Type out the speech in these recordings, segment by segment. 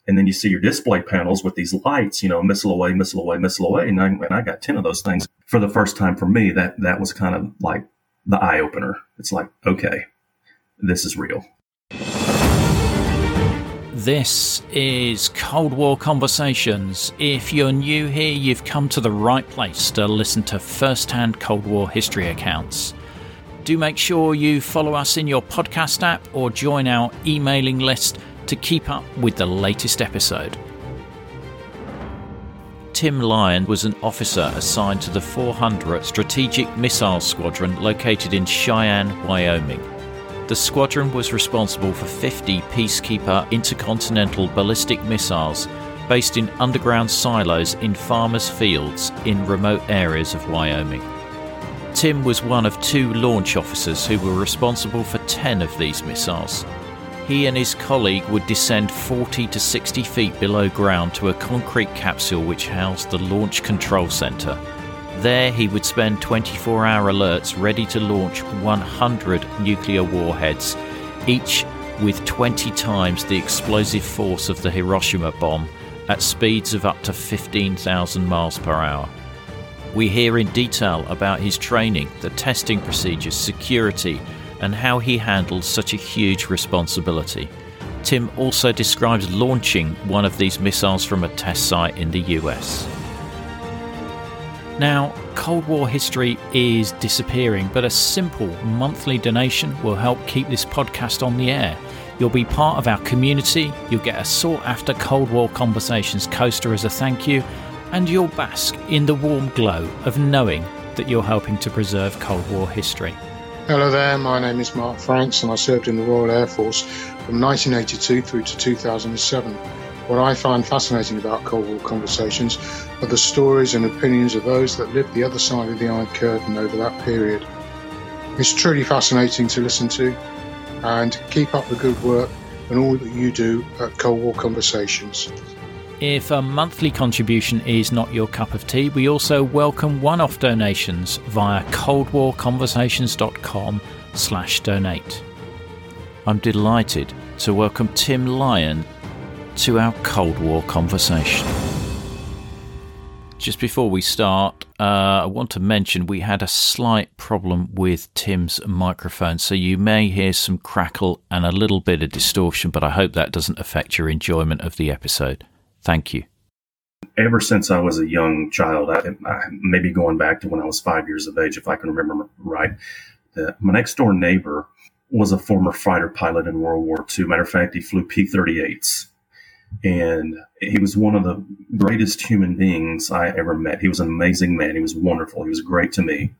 And then you see your display panels with these lights, missile away, missile away, missile away. And I got 10 of those things for the first time. For me, that was kind of like the eye opener. It's like, okay, this is real. This is Cold War Conversations. If you're new here, you've come to the right place to listen to first-hand Cold War history accounts. Do make sure you follow us in your podcast app or join our emailing list to keep up with the latest episode. Tim Lyon was an officer assigned to the 400th Strategic Missile Squadron located in Cheyenne, Wyoming. The squadron was responsible for 50 Peacekeeper intercontinental ballistic missiles based in underground silos in farmers' fields in remote areas of Wyoming. Tim was one of 2 launch officers who were responsible for 10 of these missiles. He and his colleague would descend 40 to 60 feet below ground to a concrete capsule which housed the Launch Control Center. There he would spend 24-hour alerts ready to launch 100 nuclear warheads, each with 20 times the explosive force of the Hiroshima bomb at speeds of up to 15,000 miles per hour. We hear in detail about his training, the testing procedures, security, and how he handled such a huge responsibility. Tim also describes launching one of these missiles from a test site in the US. Now, Cold War history is disappearing, but a simple monthly donation will help keep this podcast on the air. You'll be part of our community, you'll get a sought-after Cold War Conversations coaster as a thank you, and you'll bask in the warm glow of knowing that you're helping to preserve Cold War history. Hello there, my name is Mark Franks and I served in the Royal Air Force from 1982 through to 2007. What I find fascinating about Cold War Conversations are the stories and opinions of those that lived the other side of the Iron Curtain over that period. It's truly fascinating to listen to, and keep up the good work and all that you do at Cold War Conversations. If a monthly contribution is not your cup of tea, we also welcome one-off donations via coldwarconversations.com/donate. I'm delighted to welcome Tim Lyon to our Cold War conversation. Just before we start, I want to mention we had a slight problem with Tim's microphone, so you may hear some crackle and a little bit of distortion, but I hope that doesn't affect your enjoyment of the episode. Thank you. Ever since I was a young child, I maybe going back to when I was 5 years of age, if I can remember right, my next door neighbor was a former fighter pilot in World War II. Matter of fact, he flew P-38s. And he was one of the greatest human beings I ever met. He was an amazing man. He was wonderful. He was great to me.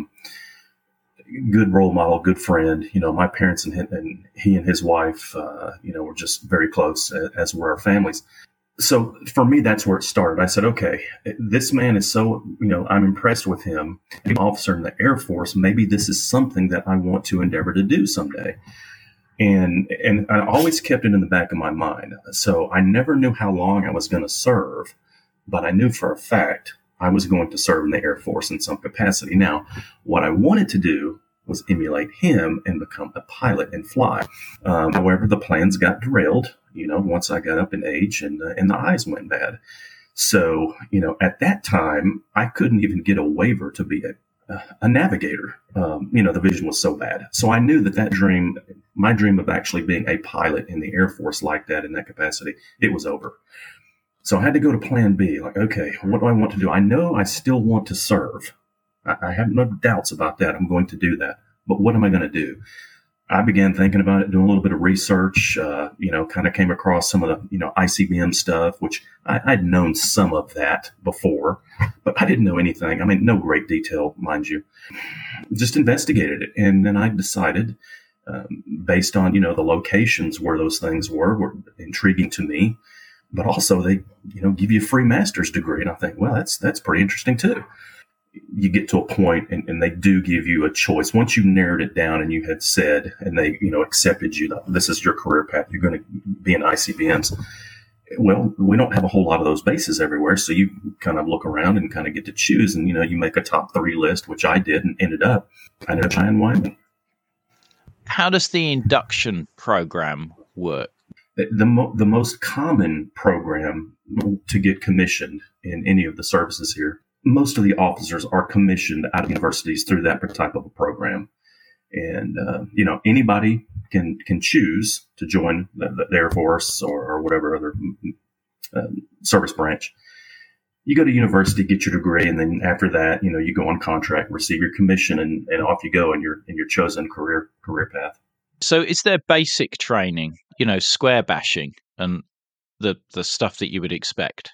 Good role model, good friend. My parents and he and his wife, were just very close, as were our families. So for me, that's where it started. I said, okay, this man is so, I'm impressed with him. Being an officer in the Air Force, maybe this is something that I want to endeavor to do someday. And I always kept it in the back of my mind. So I never knew how long I was going to serve, but I knew for a fact I was going to serve in the Air Force in some capacity. Now, what I wanted to do was emulate him and become a pilot and fly. However, the plans got derailed, once I got up in age and the eyes went bad. So, at that time, I couldn't even get a waiver to be a navigator. The vision was so bad. So I knew that dream, my dream of actually being a pilot in the Air Force like that, in that capacity, it was over. So I had to go to plan B. Like, okay, what do I want to do? I know I still want to serve. I have no doubts about that. I'm going to do that. But what am I going to do? I began thinking about it, doing a little bit of research, kind of came across some of the, ICBM stuff, which I'd known some of that before, but I didn't know anything. I mean, no great detail, mind you. Just investigated it. And then I decided, based on, the locations where those things were intriguing to me, but also they, give you a free master's degree. And I think, well, that's pretty interesting too. You get to a point and they do give you a choice. Once you narrowed it down and you had said, and they, accepted you, that this is your career path, you're going to be in ICBMs. Well, we don't have a whole lot of those bases everywhere. So you kind of look around and kind of get to choose. And, you make a top 3 list, which I did, and ended up Cheyenne, Wyoming. How does the induction program work? The most common program to get commissioned in any of the services here, most of the officers are commissioned out of universities through that type of a program. And, anybody can choose to join the Air Force or whatever other service branch. You go to university, get your degree, and then after that, you go on contract, receive your commission, and off you go in your chosen career path. So is there basic training, square bashing and the stuff that you would expect?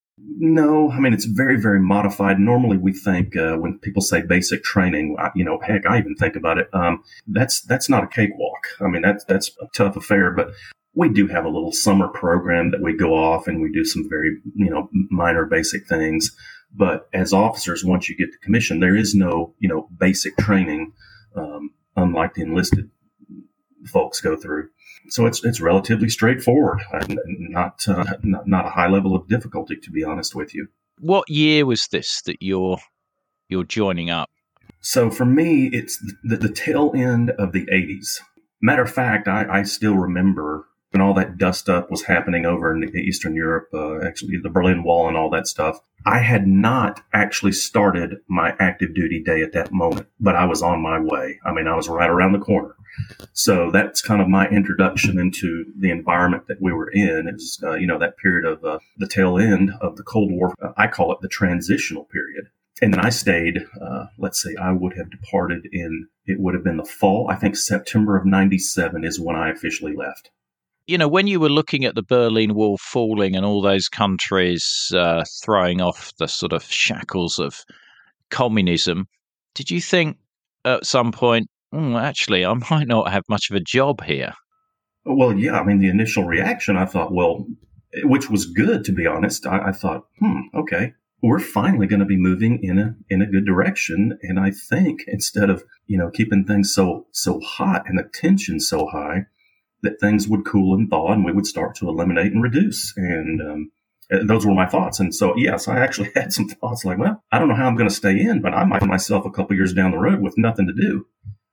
No, I mean, it's very, very modified. Normally we think when people say basic training, heck, I even think about it. That's not a cakewalk. I mean, that's a tough affair, but we do have a little summer program that we go off and we do some very, minor basic things. But as officers, once you get the commission, there is no, basic training, unlike the enlisted folks go through. So it's relatively straightforward, and not a high level of difficulty, to be honest with you. What year was this that you're joining up? So for me, it's the tail end of the 80s. Matter of fact, I still remember when all that dust up was happening over in Eastern Europe, actually the Berlin Wall and all that stuff. I had not actually started my active duty day at that moment, but I was on my way. I mean, I was right around the corner. So that's kind of my introduction into the environment that we were in. It's, that period of the tail end of the Cold War. I call it the transitional period. And then I stayed, I would have departed it would have been the fall. I think September of 97 is when I officially left. When you were looking at the Berlin Wall falling and all those countries throwing off the sort of shackles of communism, did you think at some point, actually, I might not have much of a job here? Well, yeah. I mean, the initial reaction, I thought, which was good, to be honest. I thought, okay, we're finally going to be moving in a good direction. And I think instead of, keeping things so hot and the tension so high, that things would cool and thaw and we would start to eliminate and reduce. And those were my thoughts. And so, yes, I actually had some thoughts like, well, I don't know how I'm going to stay in, but I might find myself a couple years down the road with nothing to do.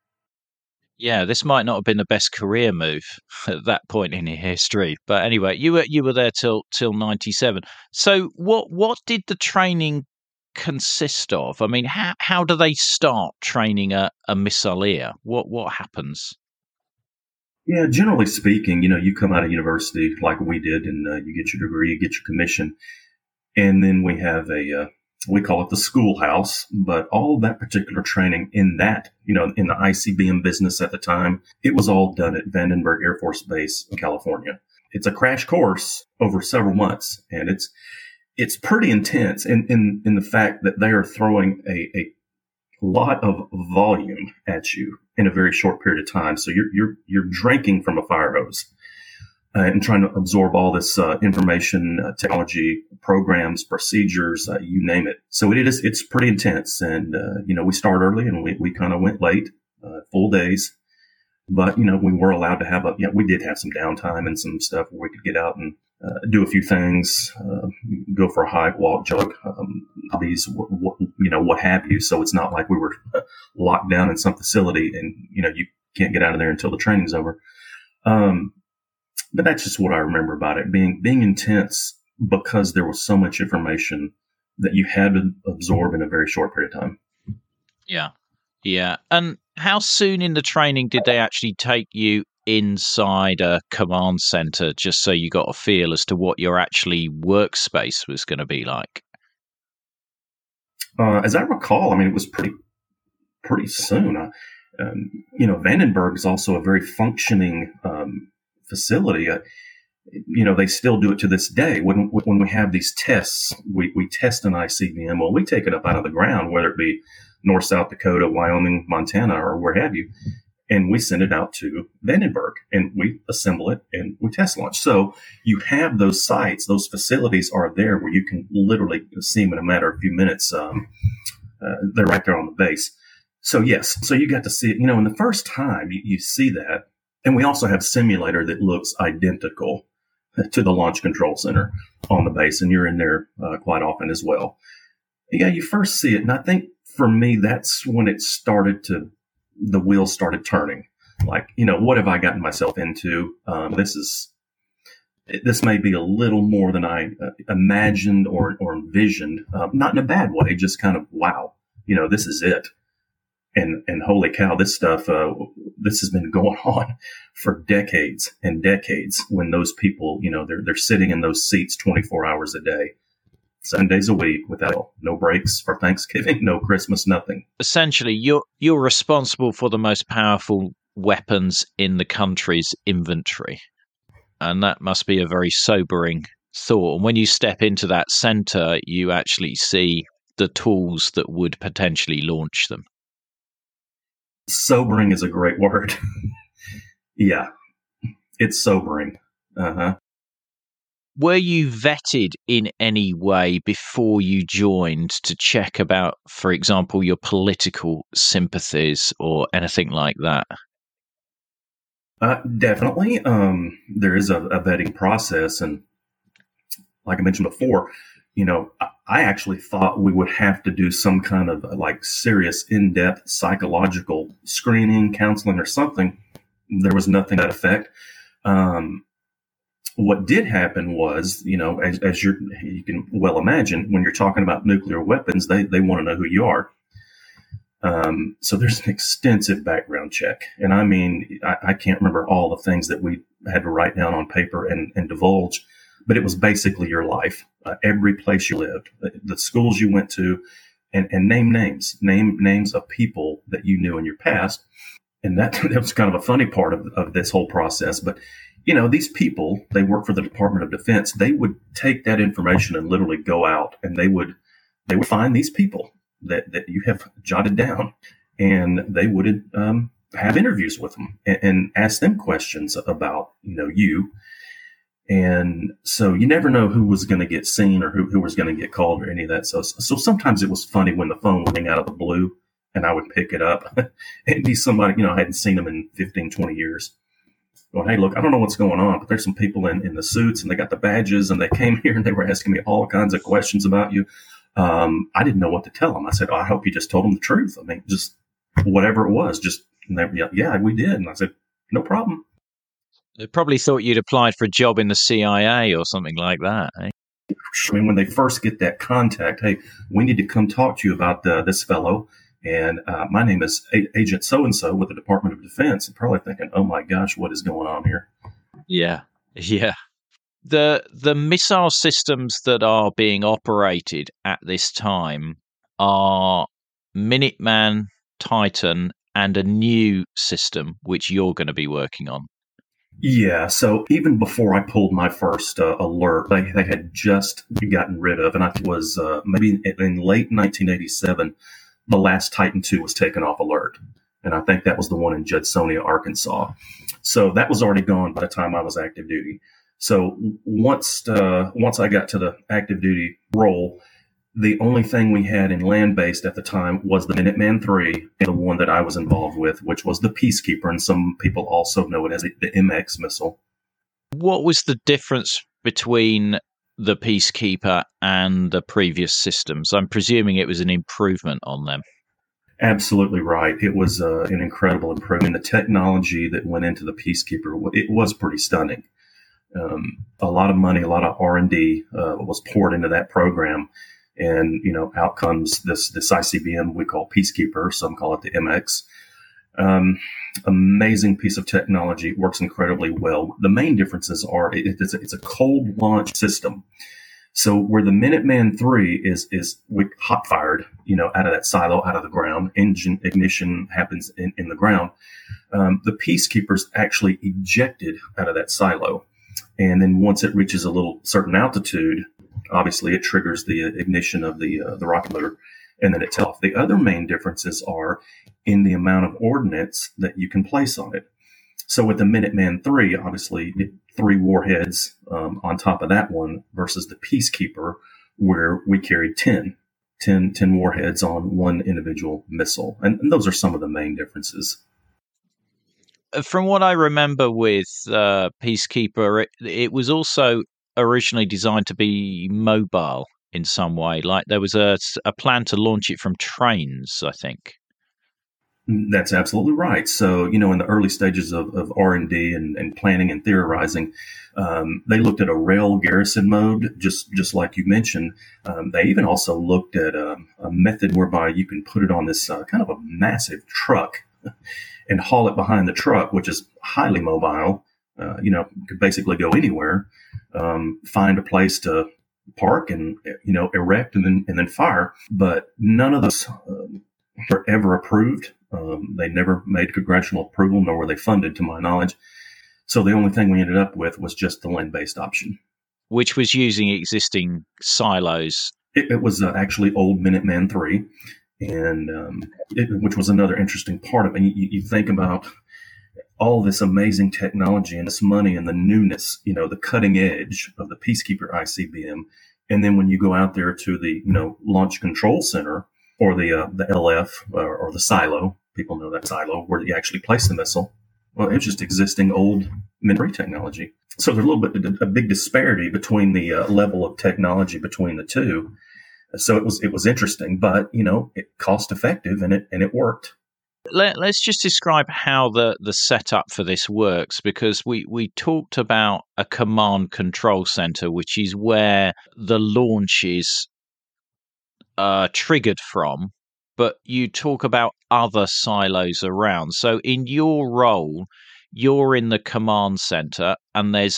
Yeah, this might not have been the best career move at that point in your history. But anyway, you were there till 97. So what did the training consist of? I mean, how do they start training a missileer? What happens? Yeah, generally speaking, you come out of university like we did, and you get your degree, you get your commission, and then we have we call it the schoolhouse, but all of that particular training in that, in the ICBM business at the time, it was all done at Vandenberg Air Force Base in California. It's a crash course over several months, and it's pretty intense in the fact that they are throwing a lot of volume at you in a very short period of time. So you're drinking from a fire hose and trying to absorb all this information, technology, programs, procedures, you name it. So it's pretty intense. And, we start early and we kind of went late, full days. But, we were allowed to have we did have some downtime and some stuff where we could get out and do a few things, go for a hike, walk, jog, hobbies, what have you. So it's not like we were locked down in some facility and, you can't get out of there until the training's over. But that's just what I remember about it, being intense because there was so much information that you had to absorb in a very short period of time. Yeah. Yeah. And how soon in the training did they actually take you inside a command center just so you got a feel as to what your actually workspace was going to be like? As I recall, I mean, it was pretty soon. Vandenberg is also a very functioning facility. They still do it to this day. When we have these tests, we test an ICBM. Well, we take it up out of the ground, whether it be North, South Dakota, Wyoming, Montana, or where have you. And we send it out to Vandenberg and we assemble it and we test launch. So you have those sites, those facilities are there where you can literally see them in a matter of a few minutes. They're right there on the base. So yes, so you got to see it, and the first time you see that. And we also have a simulator that looks identical to the Launch Control Center on the base. And you're in there quite often as well. Yeah, you first see it. And I think for me, that's when the wheels started turning. Like, what have I gotten myself into? This is This may be a little more than I imagined or envisioned, not in a bad way, just kind of, wow, this is it. And holy cow, this stuff, this has been going on for decades and decades when those people, they're sitting in those seats 24 hours a day, 7 days a week without no breaks for Thanksgiving, no Christmas, nothing. Essentially, you're responsible for the most powerful weapons in the country's inventory. And that must be a very sobering thought. And when you step into that center, you actually see the tools that would potentially launch them. Sobering is a great word. Yeah, it's sobering. Uh-huh. Were you vetted in any way before you joined to check about, for example, your political sympathies or anything like that? Definitely. There is a vetting process. And like I mentioned before, I actually thought we would have to do some kind of serious in-depth psychological screening, counseling or something. There was nothing to that effect. What did happen was, as you can well imagine, when you're talking about nuclear weapons, they want to know who you are. So there's an extensive background check. And I mean, I can't remember all the things that we had to write down on paper and divulge, but it was basically your life, every place you lived, the schools you went to, and name names of people that you knew in your past. And that was kind of a funny part of this whole process. But, these people, they work for the Department of Defense. They would take that information and literally go out and they would find these people that you have jotted down, and they would have interviews with them and ask them questions about, you. And so you never know who was going to get seen or who was going to get called or any of that. So sometimes it was funny when the phone would ring out of the blue and I would pick it up. It'd be somebody, I hadn't seen them in 15, 20 years. Going, hey, look, I don't know what's going on, but there's some people in the suits and they got the badges and they came here and they were asking me all kinds of questions about you. I didn't know what to tell them. I said, I hope you just told them the truth. I mean, just whatever it was, yeah, we did. And I said, no problem. They probably thought you'd applied for a job in the CIA or something like that. Eh? I mean, when they first get that contact, hey, we need to come talk to you about this fellow. And my name is Agent so-and-so with the Department of Defense. And probably thinking, oh my gosh, what is going on here? Yeah. The missile systems that are being operated at this time are Minuteman, Titan, and a new system which you're going to be working on. Yeah, so even before I pulled my first alert, they had just gotten rid of, and I was maybe in late 1987, the last Titan II was taken off alert. And I think that was the one in Judsonia, Arkansas. So that was already gone by the time I was active duty. So once I got to the active duty role, the only thing we had in land-based at the time was the Minuteman III, and the one that I was involved with, which was the Peacekeeper, and some people also know it as the MX missile. What was the difference between the Peacekeeper and the previous systems? I'm presuming it was an improvement on them. Absolutely right. It was an incredible improvement. The technology that went into the Peacekeeper, it was pretty stunning. A lot of money, a lot of R&D was poured into that program. And, out comes this ICBM we call Peacekeeper. Some call it the MX. Amazing piece of technology. It works incredibly well. The main differences are it's a cold launch system. So where the Minuteman III is hot fired, out of that silo, out of the ground, engine ignition happens in the ground. The Peacekeeper's actually ejected out of that silo. And then once it reaches a little certain altitude, obviously it triggers the ignition of the rocket motor, and then it's off. The other main differences are in the amount of ordnance that you can place on it. So with the Minuteman III, obviously 3 warheads on top of that one versus the Peacekeeper, where we carried 10 warheads on one individual missile. And those are some of the main differences. From what I remember with Peacekeeper, it was also originally designed to be mobile in some way. Like there was a plan to launch it from trains, I think. That's absolutely right. So, in the early stages of R&D and planning and theorizing, they looked at a rail garrison mode, just like you mentioned. They even also looked at a method whereby you can put it on this kind of a massive truck and haul it behind the truck, which is highly mobile. Could basically go anywhere, find a place to park and, erect and then fire. But none of those were ever approved. They never made congressional approval, nor were they funded, to my knowledge. So the only thing we ended up with was just the land-based option, which was using existing silos. It was actually old Minuteman III, and which was another interesting part of it. You think about all this amazing technology and this money and the newness, the cutting edge of the Peacekeeper ICBM, and then when you go out there to the Launch Control Center or the LF or the silo. People know that silo where you actually place the missile. Well, it's just existing old Minuteman technology. So there's a big disparity between the level of technology between the two. So it was interesting, but it cost effective and it worked. Let's just describe how the setup for this works, because we talked about a command control center, which is where the launch is triggered from. But you talk about other silos around. So in your role, you're in the command center and there's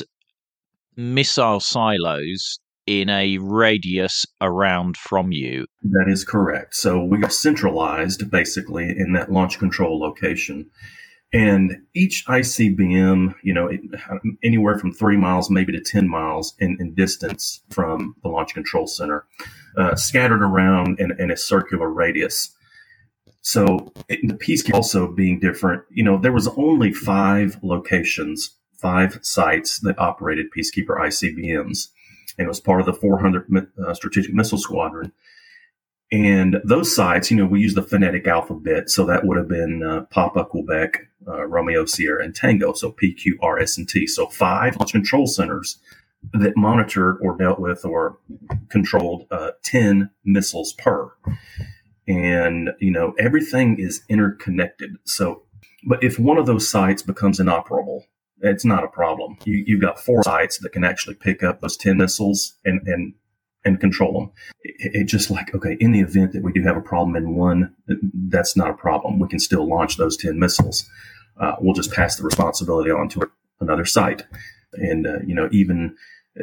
missile silos in a radius around from you. That is correct. So we are centralized basically in that launch control location. And each ICBM, anywhere from 3 miles, maybe to 10 miles in distance from the launch control center, scattered around in a circular radius. So the Peacekeeper also being different, there was only 5 locations, 5 sites that operated Peacekeeper ICBMs. And it was part of the 400 Strategic Missile Squadron. And those sites, we use the phonetic alphabet. So that would have been Papa, Quebec, Romeo, Sierra, and Tango. So P, Q, R, S, and T. So 5 launch control centers that monitored or dealt with or controlled 10 missiles per. And, everything is interconnected. So, but if one of those sites becomes inoperable, it's not a problem. You've got 4 sites that can actually pick up those 10 missiles and control them. It's just like, okay, in the event that we do have a problem in one, that's not a problem. We can still launch those 10 missiles. We'll just pass the responsibility on to another site. And, even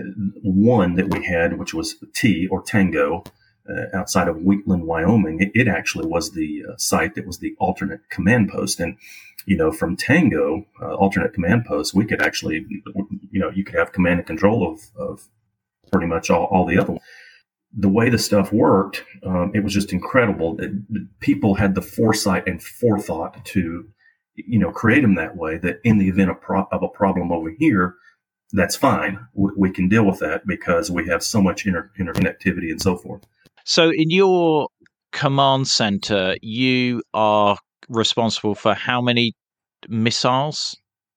one that we had, which was T or Tango, outside of Wheatland, Wyoming, it actually was the site that was the alternate command post. And, from Tango, alternate command post, we could actually, you could have command and control of pretty much all the other ones. The way the stuff worked, it was just incredible. People had the foresight and forethought to, create them that way, that in the event of a problem over here, that's fine. We can deal with that because we have so much interconnectivity and so forth. So in your command center, you are responsible for how many missiles?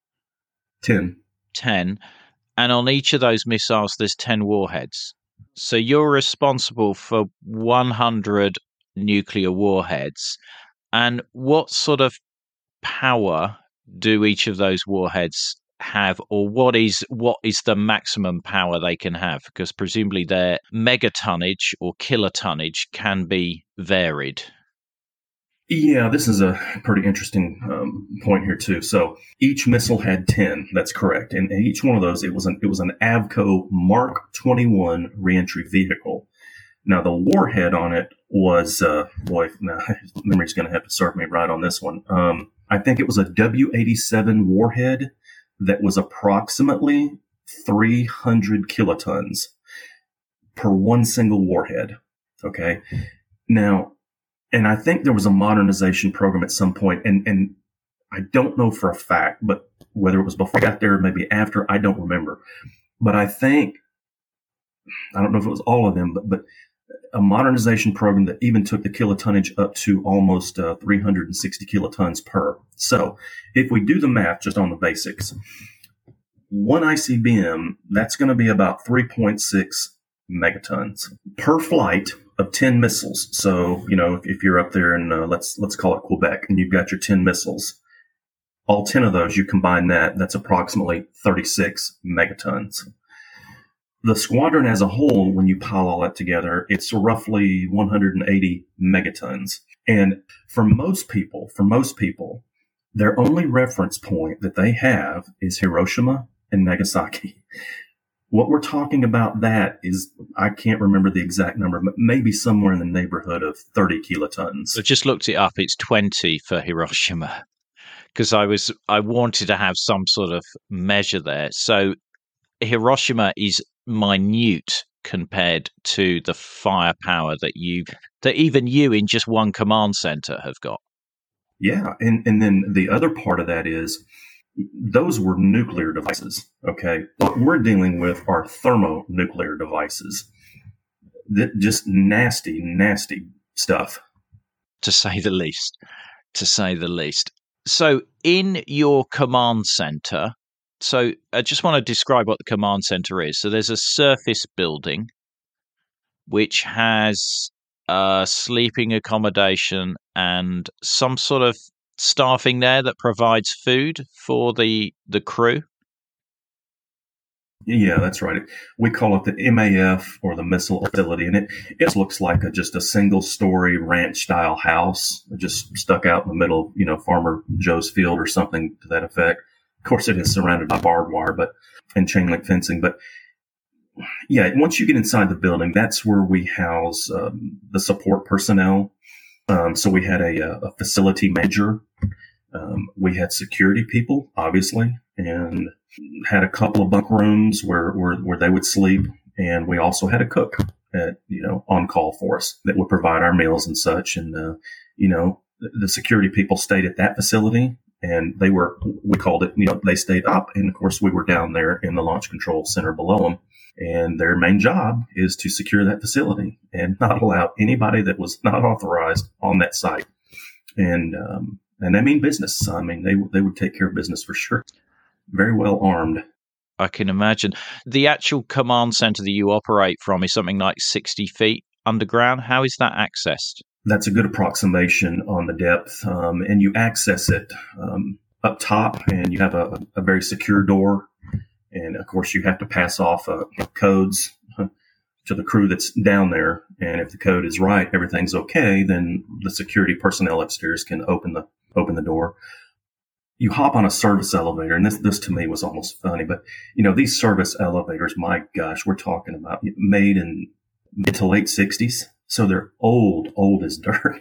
10. 10. And on each of those missiles, there's 10 warheads. So you're responsible for 100 nuclear warheads. And what sort of power do each of those warheads have, or what is the maximum power they can have? Because presumably their megatonnage or kilotonnage can be varied. Yeah, this is a pretty interesting point here too. So each missile had 10. That's correct, and each one of those it was an Avco Mark 21 reentry vehicle. Now the warhead on it was now memory's going to have to serve me right on this one. I think it was a W-87 warhead that was approximately 300 kilotons per one single warhead. Okay. Now, and I think there was a modernization program at some point, and I don't know for a fact, but whether it was before I got there, maybe after, I don't remember. But I think, I don't know if it was all of them, but a modernization program that even took the kilotonnage up to almost 360 kilotons per. So if we do the math just on the basics, one ICBM, that's going to be about 3.6 megatons per flight of 10 missiles. So, if you're up there in, let's call it Quebec, and you've got your 10 missiles, all 10 of those, you combine that's approximately 36 megatons. The squadron as a whole, when you pile all that together, it's roughly 180 megatons. And for most people, their only reference point that they have is Hiroshima and Nagasaki. What we're talking about that is, I can't remember the exact number, but maybe somewhere in the neighborhood of 30 kilotons. I just looked it up. It's 20 for Hiroshima, because I wanted to have some sort of measure there. So Hiroshima is minute compared to the firepower that even you in just one command center have got. Yeah, and then the other part of that is, those were nuclear devices, okay? What we're dealing with are thermonuclear devices. Just nasty, nasty stuff. To say the least. So in your command center, so I just want to describe what the command center is. So there's a surface building which has sleeping accommodation and some sort of staffing there that provides food for the crew. Yeah, that's right. We call it the MAF, or the missile facility, and it looks like just a single-story ranch-style house just stuck out in the middle of, Farmer Joe's field or something to that effect. Of course, it is surrounded by barbed wire and chain link fencing. But yeah, once you get inside the building, that's where we house the support personnel. So we had a facility manager. We had security people, obviously, and had a couple of bunk rooms where they would sleep. And we also had a cook, on call for us that would provide our meals and such. And, the security people stayed at that facility, and we called it, they stayed up. And of course, we were down there in the launch control center below them. And their main job is to secure that facility and not allow anybody that was not authorized on that site. And they mean business. I mean, they would take care of business for sure. Very well armed. I can imagine. The actual command center that you operate from is something like 60 feet underground. How is that accessed? That's a good approximation on the depth. And you access it up top, and you have a very secure door. And of course, you have to pass off codes to the crew that's down there. And if the code is right, everything's okay, then the security personnel upstairs can open the door. You hop on a service elevator, and this to me was almost funny, but these service elevators, my gosh, we're talking about made in mid to late 60s. So they're old as dirt,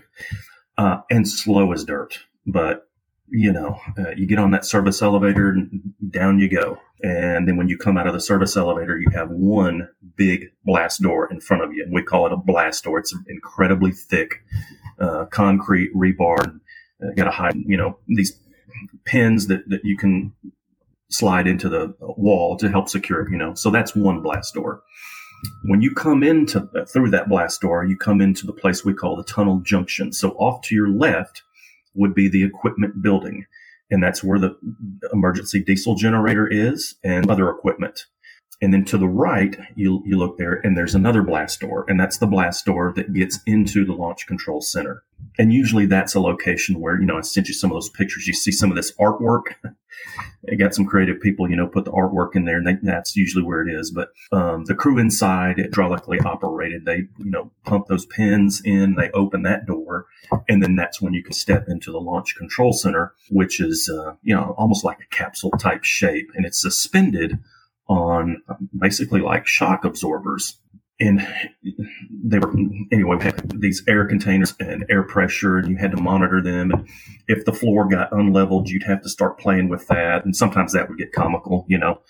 and slow as dirt. But you get on that service elevator and down you go. And then when you come out of the service elevator, you have one big blast door in front of you. And we call it a blast door. It's incredibly thick, concrete rebar. And got to hide, these pins that you can slide into the wall to help secure it, So that's one blast door. When you come through that blast door, you come into the place we call the tunnel junction. So off to your left would be the equipment building. And that's where the emergency diesel generator is and other equipment. And then to the right, you look there, and there's another blast door. And that's the blast door that gets into the launch control center. And usually that's a location where, I sent you some of those pictures. You see some of this artwork. They got some creative people, put the artwork in there, and that's usually where it is. But the crew inside, hydraulically operated, they, pump those pins in, they open that door, and then that's when you can step into the launch control center, which is, almost like a capsule type shape, and it's suspended on basically like shock absorbers. And we had these air containers and air pressure, and you had to monitor them. And if the floor got unleveled, you'd have to start playing with that. And sometimes that would get comical,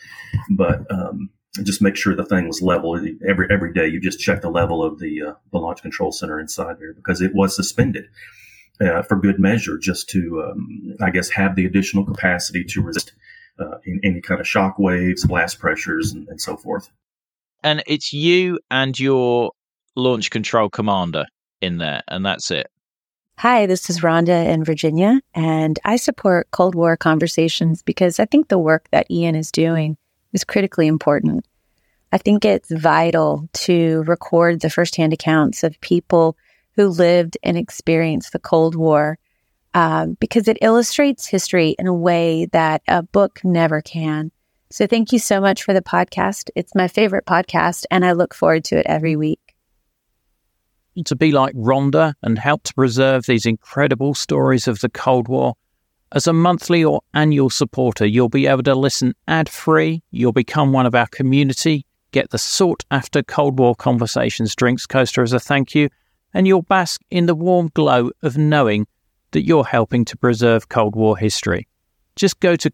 but just make sure the thing was level. Every day you just check the level of the launch control center inside there, because it was suspended for good measure, just to, have the additional capacity to resist in any kind of shock waves, blast pressures, and so forth. And it's you and your launch control commander in there, and that's it. Hi, this is Rhonda in Virginia, and I support Cold War conversations because I think the work that Ian is doing is critically important. I think it's vital to record the firsthand accounts of people who lived and experienced the Cold War, because it illustrates history in a way that a book never can. So thank you so much for the podcast. It's my favorite podcast, and I look forward to it every week. To be like Rhonda and help to preserve these incredible stories of the Cold War, as a monthly or annual supporter, you'll be able to listen ad-free, you'll become one of our community, get the sought-after Cold War Conversations drinks coaster as a thank you, and you'll bask in the warm glow of knowing that you're helping to preserve Cold War history. Just go to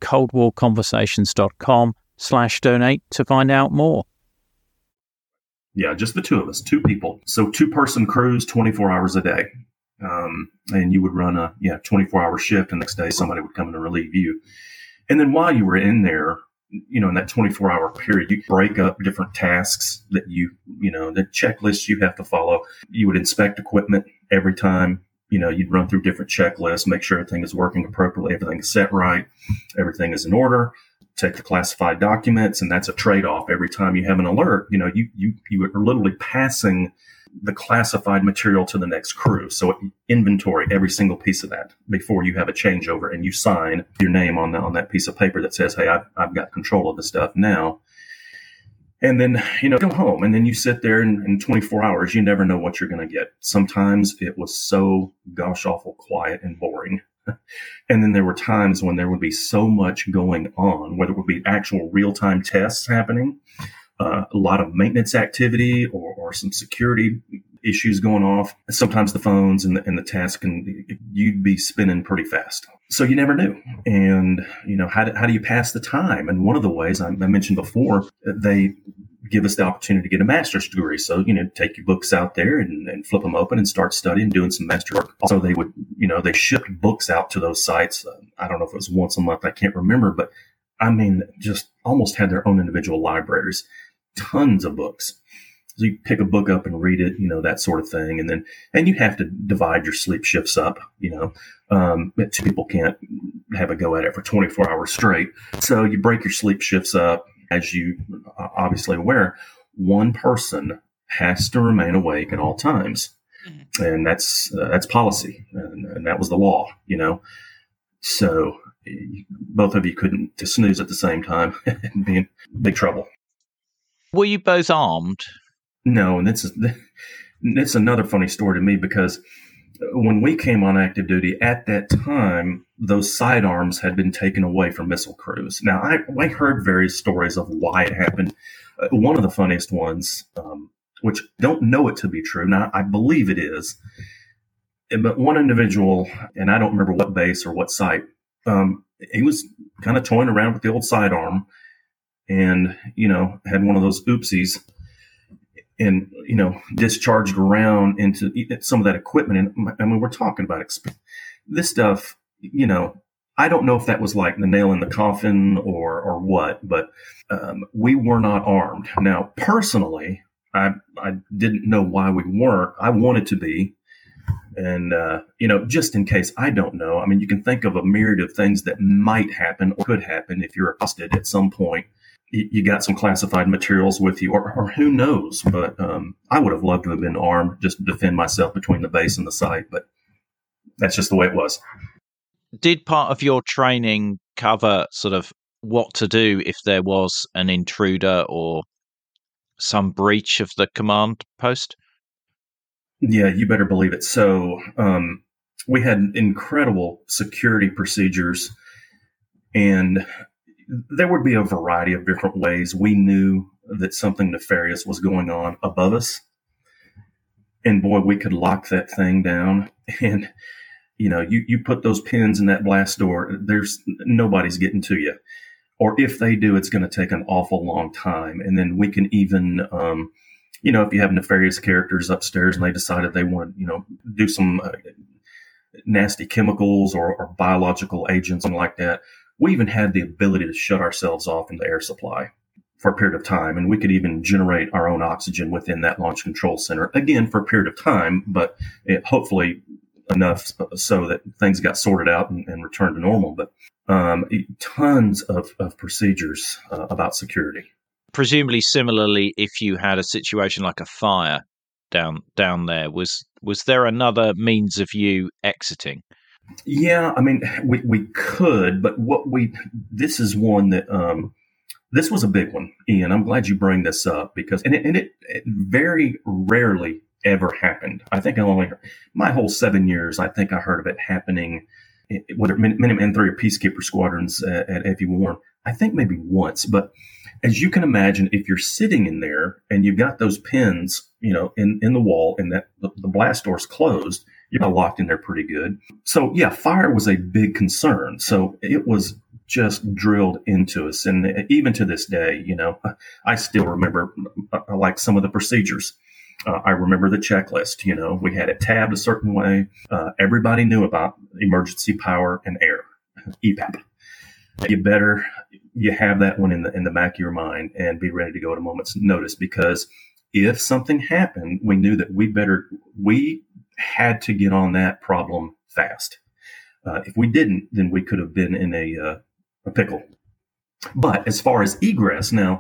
coldwarconversations.com/donate to find out more. Yeah, just the two of us, two people. So 2-person crews, 24 hours a day. And you would run a 24-hour shift, and the next day somebody would come in and relieve you. And then while you were in there, in that 24-hour period, you break up different tasks that the checklists you have to follow. You would inspect equipment every time. You'd run through different checklists, make sure everything is working appropriately, everything is set right, everything is in order. Take the classified documents, and that's a trade-off. Every time you have an alert, you are literally passing the classified material to the next crew. So inventory every single piece of that before you have a changeover, and you sign your name on that piece of paper that says, "Hey, I've got control of the stuff now." And then, go home, and then you sit there in 24 hours, you never know what you're going to get. Sometimes it was so gosh awful quiet and boring. And then there were times when there would be so much going on, whether it would be actual real-time tests happening, a lot of maintenance activity, or some security issues going off. Sometimes the phones and the tasks, you'd be spinning pretty fast. So you never knew. And, how do you pass the time? And one of the ways I mentioned before, they give us the opportunity to get a master's degree. So, take your books out there and flip them open and start studying, doing some master work. Also, they would, they shipped books out to those sites. I don't know if it was once a month. I can't remember, but just almost had their own individual libraries, tons of books. So you pick a book up and read it, that sort of thing. And you have to divide your sleep shifts up, two people can't have a go at it for 24 hours straight. So you break your sleep shifts up. As you obviously aware, one person has to remain awake at all times. And that's policy. And that was the law, So both of you couldn't snooze at the same time and be in big trouble. Were you both armed? No, and it's another funny story to me, because when we came on active duty at that time, those sidearms had been taken away from missile crews. Now, I heard various stories of why it happened. One of the funniest ones, which I don't know it to be true. Now, I believe it is. But one individual, and I don't remember what base or what site, he was kind of toying around with the old sidearm and, had one of those oopsies and, discharged around into some of that equipment. And we're talking about this stuff, I don't know if that was like the nail in the coffin or what, but we were not armed. Now, personally, I didn't know why we weren't. I wanted to be. And, just in case, I don't know. You can think of a myriad of things that might happen or could happen if you're accosted at some point. You got some classified materials with you, or who knows. But I would have loved to have been armed just to defend myself between the base and the site. But that's just the way it was. Did part of your training cover sort of what to do if there was an intruder or some breach of the command post? Yeah, you better believe it. So we had incredible security procedures, and there would be a variety of different ways we knew that something nefarious was going on above us. And boy, we could lock that thing down. And, you put those pins in that blast door, nobody's getting to you. Or if they do, it's going to take an awful long time. And then we can even, if you have nefarious characters upstairs and they decided they want to, do some nasty chemicals or biological agents, something like that, we even had the ability to shut ourselves off from the air supply for a period of time. And we could even generate our own oxygen within that launch control center, again, for a period of time, but hopefully enough so that things got sorted out and returned to normal. But tons of procedures about security. Presumably, similarly, if you had a situation like a fire down there, was there another means of you exiting? Yeah, I mean, we could, but this is one that this was a big one, Ian. I'm glad you bring this up because it very rarely ever happened. I think my whole 7 years, I think I heard of it happening, whether Minuteman III or Peacekeeper squadrons at F.E. Warren, I think maybe once. But as you can imagine, if you're sitting in there and you've got those pins, in the wall and that the blast door's closed, you're locked in there pretty good. So yeah, fire was a big concern. So it was just drilled into us. And even to this day, I still remember like some of the procedures. I remember the checklist. We had it tabbed a certain way. Everybody knew about emergency power and air, EPAP. You have that one in the back of your mind and be ready to go at a moment's notice, because if something happened, we knew that we had to get on that problem fast. If we didn't, then we could have been in a pickle. But as far as egress, now,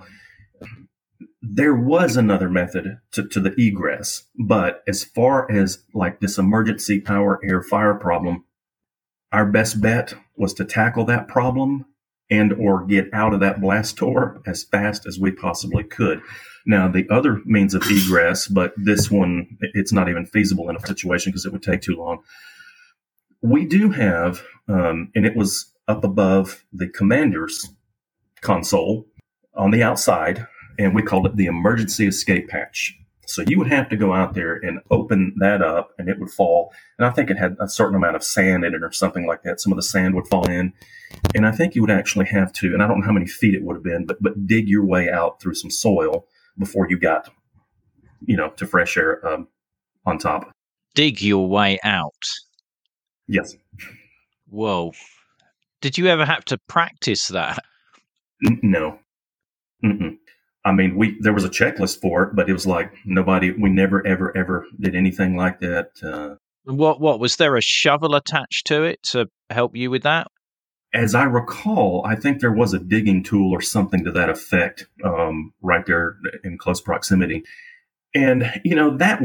there was another method to the egress. But as far as like this emergency power, air, fire problem, our best bet was to tackle that problem and or get out of that blast door as fast as we possibly could. Now, the other means of egress, but this one, it's not even feasible in a situation because it would take too long. We do have, and it was up above the commander's console on the outside, and we called it the emergency escape hatch. So you would have to go out there and open that up, and it would fall. And I think it had a certain amount of sand in it or something like that. Some of the sand would fall in. And I think you would actually have to, and I don't know how many feet it would have been, but dig your way out through some soil before you got, to fresh air on top. Dig your way out? Yes. Whoa. Did you ever have to practice that? No. Mm-mm. I mean, there was a checklist for it, but it was like we never, ever, ever did anything like that. What was there a shovel attached to it to help you with that? As I recall, I think there was a digging tool or something to that effect right there in close proximity. And, that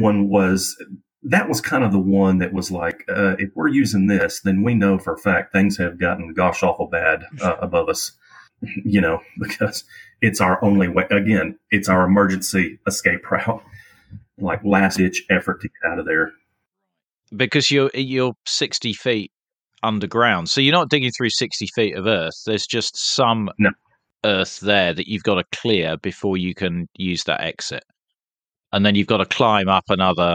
was kind of the one that was like, if we're using this, then we know for a fact things have gotten gosh awful bad above us, because it's our only way. Again, it's our emergency escape route, like last ditch effort to get out of there. Because you're 60 feet underground. So you're not digging through 60 feet of earth. There's just some earth there that you've got to clear before you can use that exit. And then you've got to climb up another,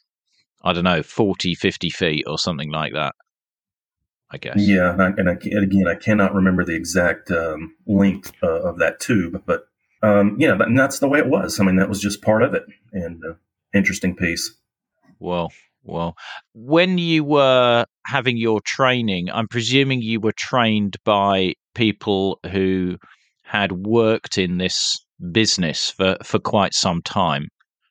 40, 50 feet or something like that, I guess. Yeah. And I cannot remember the exact length of that tube, but and that's the way it was. I mean, that was just part of it, and interesting piece. Well, when you were having your training, I'm presuming you were trained by people who had worked in this business for quite some time.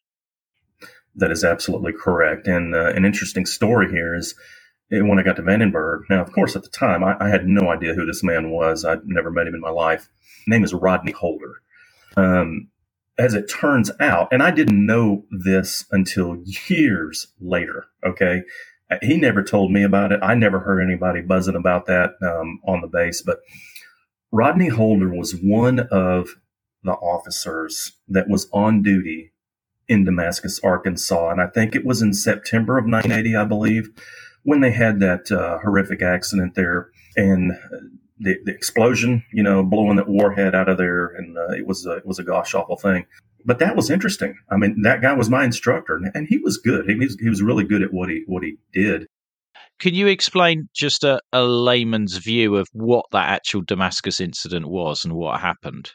That is absolutely correct. And an interesting story here is when I got to Vandenberg. Now, of course, at the time, I had no idea who this man was. I'd never met him in my life. His name is Rodney Holder. As it turns out, and I didn't know this until years later, okay? He never told me about it. I never heard anybody buzzing about that on the base. But Rodney Holder was one of the officers that was on duty in Damascus, Arkansas. And I think it was in September of 1980, I believe, when they had that horrific accident there. And the explosion, blowing that warhead out of there, and it was a gosh awful thing. But that was interesting. I mean, that guy was my instructor, and he was good. He was really good at what he did. Can you explain just a layman's view of what that actual Damascus incident was and what happened?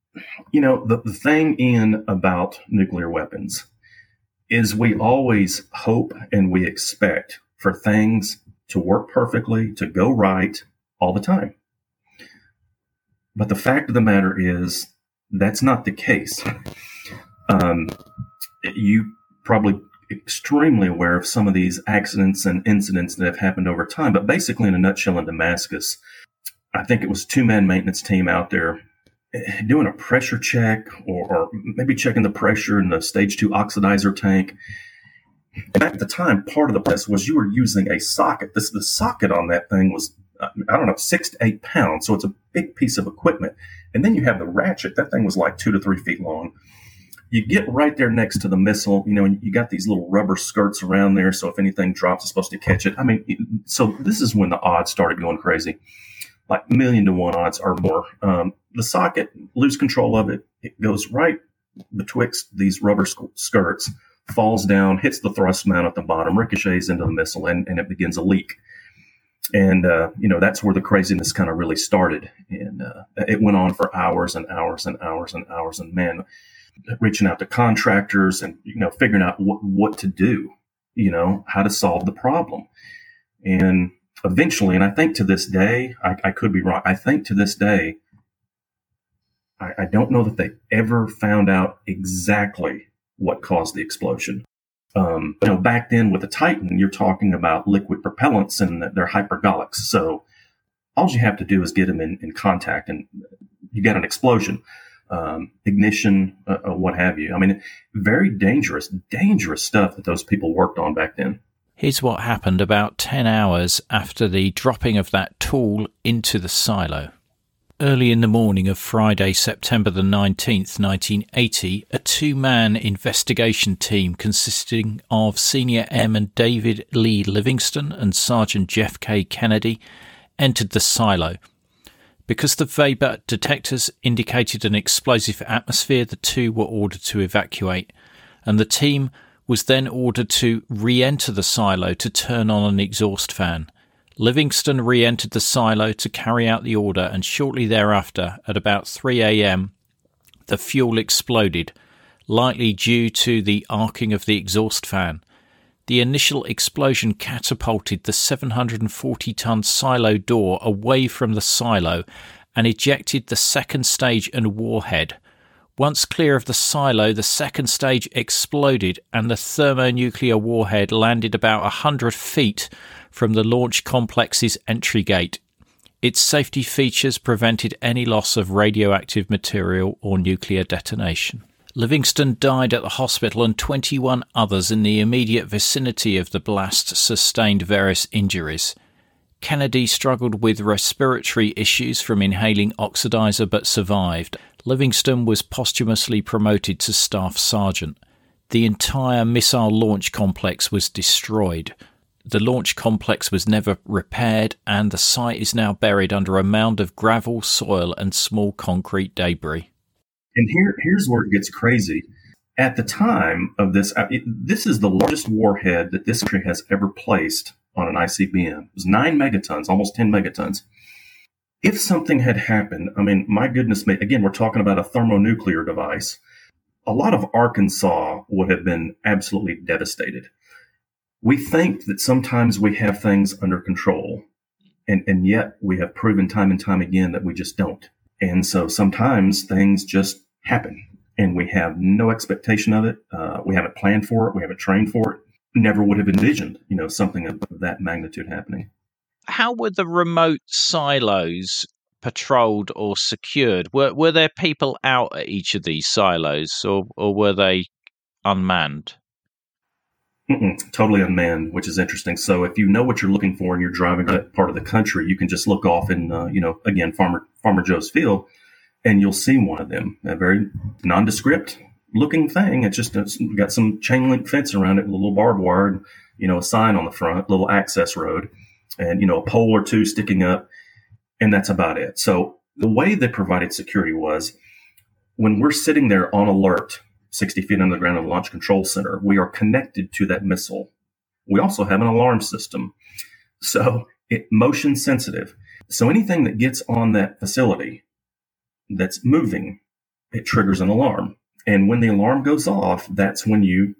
The thing, Ian, about nuclear weapons is we always hope and we expect for things to work perfectly, to go right all the time. But the fact of the matter is that's not the case. You probably extremely aware of some of these accidents and incidents that have happened over time. But basically, in a nutshell, in Damascus, I think it was 2-man maintenance team out there doing a pressure check or maybe checking the pressure in the stage 2 oxidizer tank. And at the time, part of the process was you were using a socket. The socket on that thing was, 6 to 8 pounds. So it's a big piece of equipment. And then you have the ratchet. That thing was like 2 to 3 feet long. You get right there next to the missile, and you got these little rubber skirts around there. So if anything drops, it's supposed to catch it. So this is when the odds started going crazy, like 1,000,000 to 1 odds or more. The socket, lose control of it. It goes right betwixt these rubber skirts, falls down, hits the thrust mount at the bottom, ricochets into the missile, and it begins a leak. And, that's where the craziness kind of really started. And it went on for hours and hours and hours and hours. And man, reaching out to contractors and, figuring out what to do, how to solve the problem. And eventually, and I think to this day, I could be wrong. I think to this day, I don't know that they ever found out exactly what caused the explosion. Back then with the Titan, you're talking about liquid propellants and they're hypergolics. So all you have to do is get them in contact and you get an explosion, ignition, what have you. Very dangerous stuff that those people worked on back then. Here's what happened about 10 hours after the dropping of that tool into the silo. Early in the morning of Friday, September the 19th, 1980, a two-man investigation team consisting of Senior Airman David Lee Livingston and Sergeant Jeff K. Kennedy entered the silo. Because the Weber detectors indicated an explosive atmosphere, the two were ordered to evacuate, and the team was then ordered to re-enter the silo to turn on an exhaust fan. Livingston re-entered the silo to carry out the order, and shortly thereafter, at about 3 a.m., the fuel exploded, likely due to the arcing of the exhaust fan. The initial explosion catapulted the 740-ton silo door away from the silo and ejected the second stage and warhead. Once clear of the silo, the second stage exploded and the thermonuclear warhead landed about 100 feet from the launch complex's entry gate. Its safety features prevented any loss of radioactive material or nuclear detonation. Livingston died at the hospital and 21 others in the immediate vicinity of the blast sustained various injuries. Kennedy struggled with respiratory issues from inhaling oxidizer but survived. Livingston was posthumously promoted to staff sergeant. The entire missile launch complex was destroyed. The launch complex was never repaired, and the site is now buried under a mound of gravel, soil, and small concrete debris. And here's where it gets crazy. At the time of this, this is the largest warhead that this country has ever placed on an ICBM. It was 9 megatons, almost 10 megatons. If something had happened, my goodness me, again, we're talking about a thermonuclear device. A lot of Arkansas would have been absolutely devastated. We think that sometimes we have things under control, and yet we have proven time and time again that we just don't. And so sometimes things just happen, and we have no expectation of it. We haven't planned for it. We haven't trained for it. Never would have envisioned, something of that magnitude happening. How were the remote silos patrolled or secured? Were there people out at each of these silos, or were they unmanned? Totally unmanned, which is interesting. So if you know what you're looking for and you're driving that part of the country, you can just look off in, again, Farmer Joe's field, and you'll see one of them, a very nondescript looking thing. It's got some chain link fence around it, a little barbed wire, and, a sign on the front, little access road, and, a pole or two sticking up, and that's about it. So the way they provided security was when we're sitting there on alert, 60 feet underground in the Launch Control Center, we are connected to that missile. We also have an alarm system. So motion sensitive. So anything that gets on that facility that's moving, it triggers an alarm. And when the alarm goes off, that's when you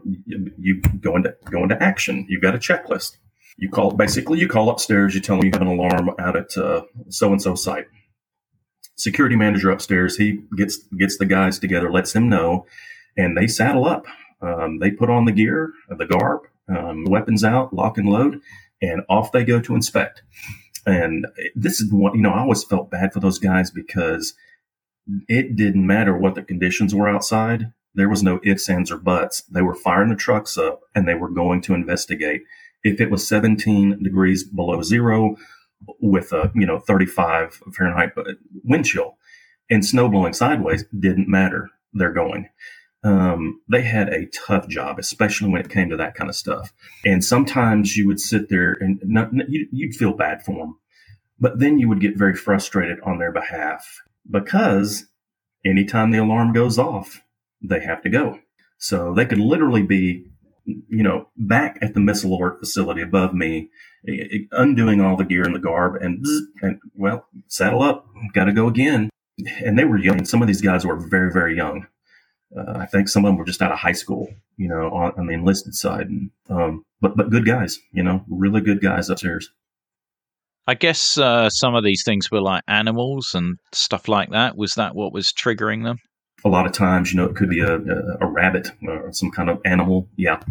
go into action. You've got a checklist. You call upstairs, you tell them you have an alarm out at so-and-so site. Security manager upstairs, he gets the guys together, lets them know, and they saddle up. They put on the gear, the garb, weapons out, lock and load, and off they go to inspect. And this is what, I always felt bad for those guys because It didn't matter what the conditions were outside. There was no ifs, ands, or buts. They were firing the trucks up and they were going to investigate. If it was 17 degrees below zero with a, 35 Fahrenheit wind chill and snow blowing sideways, didn't matter. They're going. They had a tough job, especially when it came to that kind of stuff. And sometimes you would sit there and you'd feel bad for them, but then you would get very frustrated on their behalf because anytime the alarm goes off, they have to go. So they could literally be, back at the missile alert facility above me, undoing all the gear and the garb and well, saddle up, got to go again. And they were young. Some of these guys were very, very young. I think some of them were just out of high school, on the enlisted side. And, but good guys, really good guys upstairs. I guess some of these things were like animals and stuff like that. Was that what was triggering them? A lot of times, it could be a rabbit or some kind of animal. Yeah.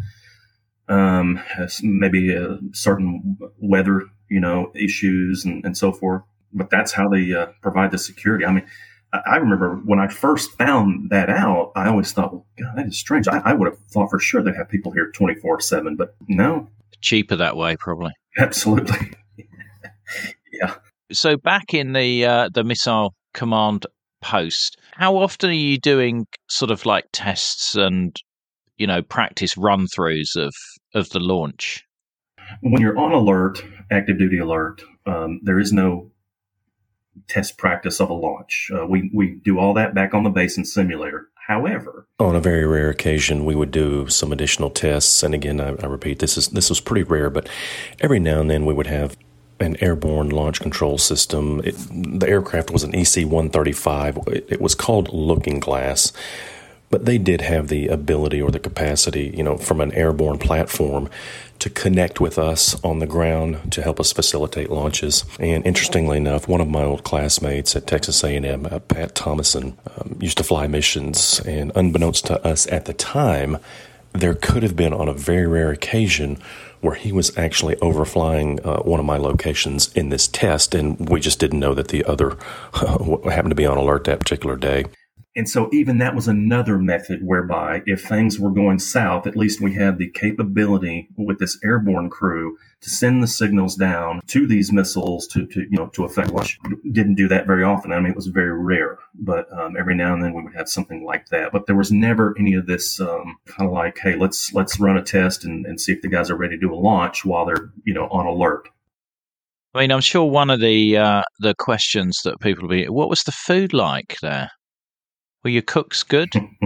Maybe a certain weather, issues and so forth. But that's how they provide the security. I mean, I remember when I first found that out, I always thought, well, God, that is strange. I would have thought for sure they'd have people here 24/7, but no. Cheaper that way, probably. Absolutely. Yeah. So back in the missile command post, how often are you doing sort of like tests and, practice run-throughs of the launch? When you're on alert, active duty alert, there is no test practice of a launch. We do all that back on the base in simulator. However, on a very rare occasion, we would do some additional tests. And again, I repeat, this was pretty rare, but every now and then we would have an airborne launch control system. The aircraft was an EC-135. It was called Looking Glass. But they did have the ability or the capacity, from an airborne platform to connect with us on the ground to help us facilitate launches. And interestingly enough, one of my old classmates at Texas A&M, Pat Thomason, used to fly missions. And unbeknownst to us at the time, there could have been on a very rare occasion where he was actually overflying one of my locations in this test. And we just didn't know that the other happened to be on alert that particular day. And so even that was another method whereby if things were going south, at least we had the capability with this airborne crew to send the signals down to these missiles to affect launch. Didn't do that very often. I mean, it was very rare, but every now and then we would have something like that. But there was never any of this kind of like, hey, let's run a test and see if the guys are ready to do a launch while they're, on alert. I mean, I'm sure one of the questions that people will be, what was the food like there? Were your cooks good?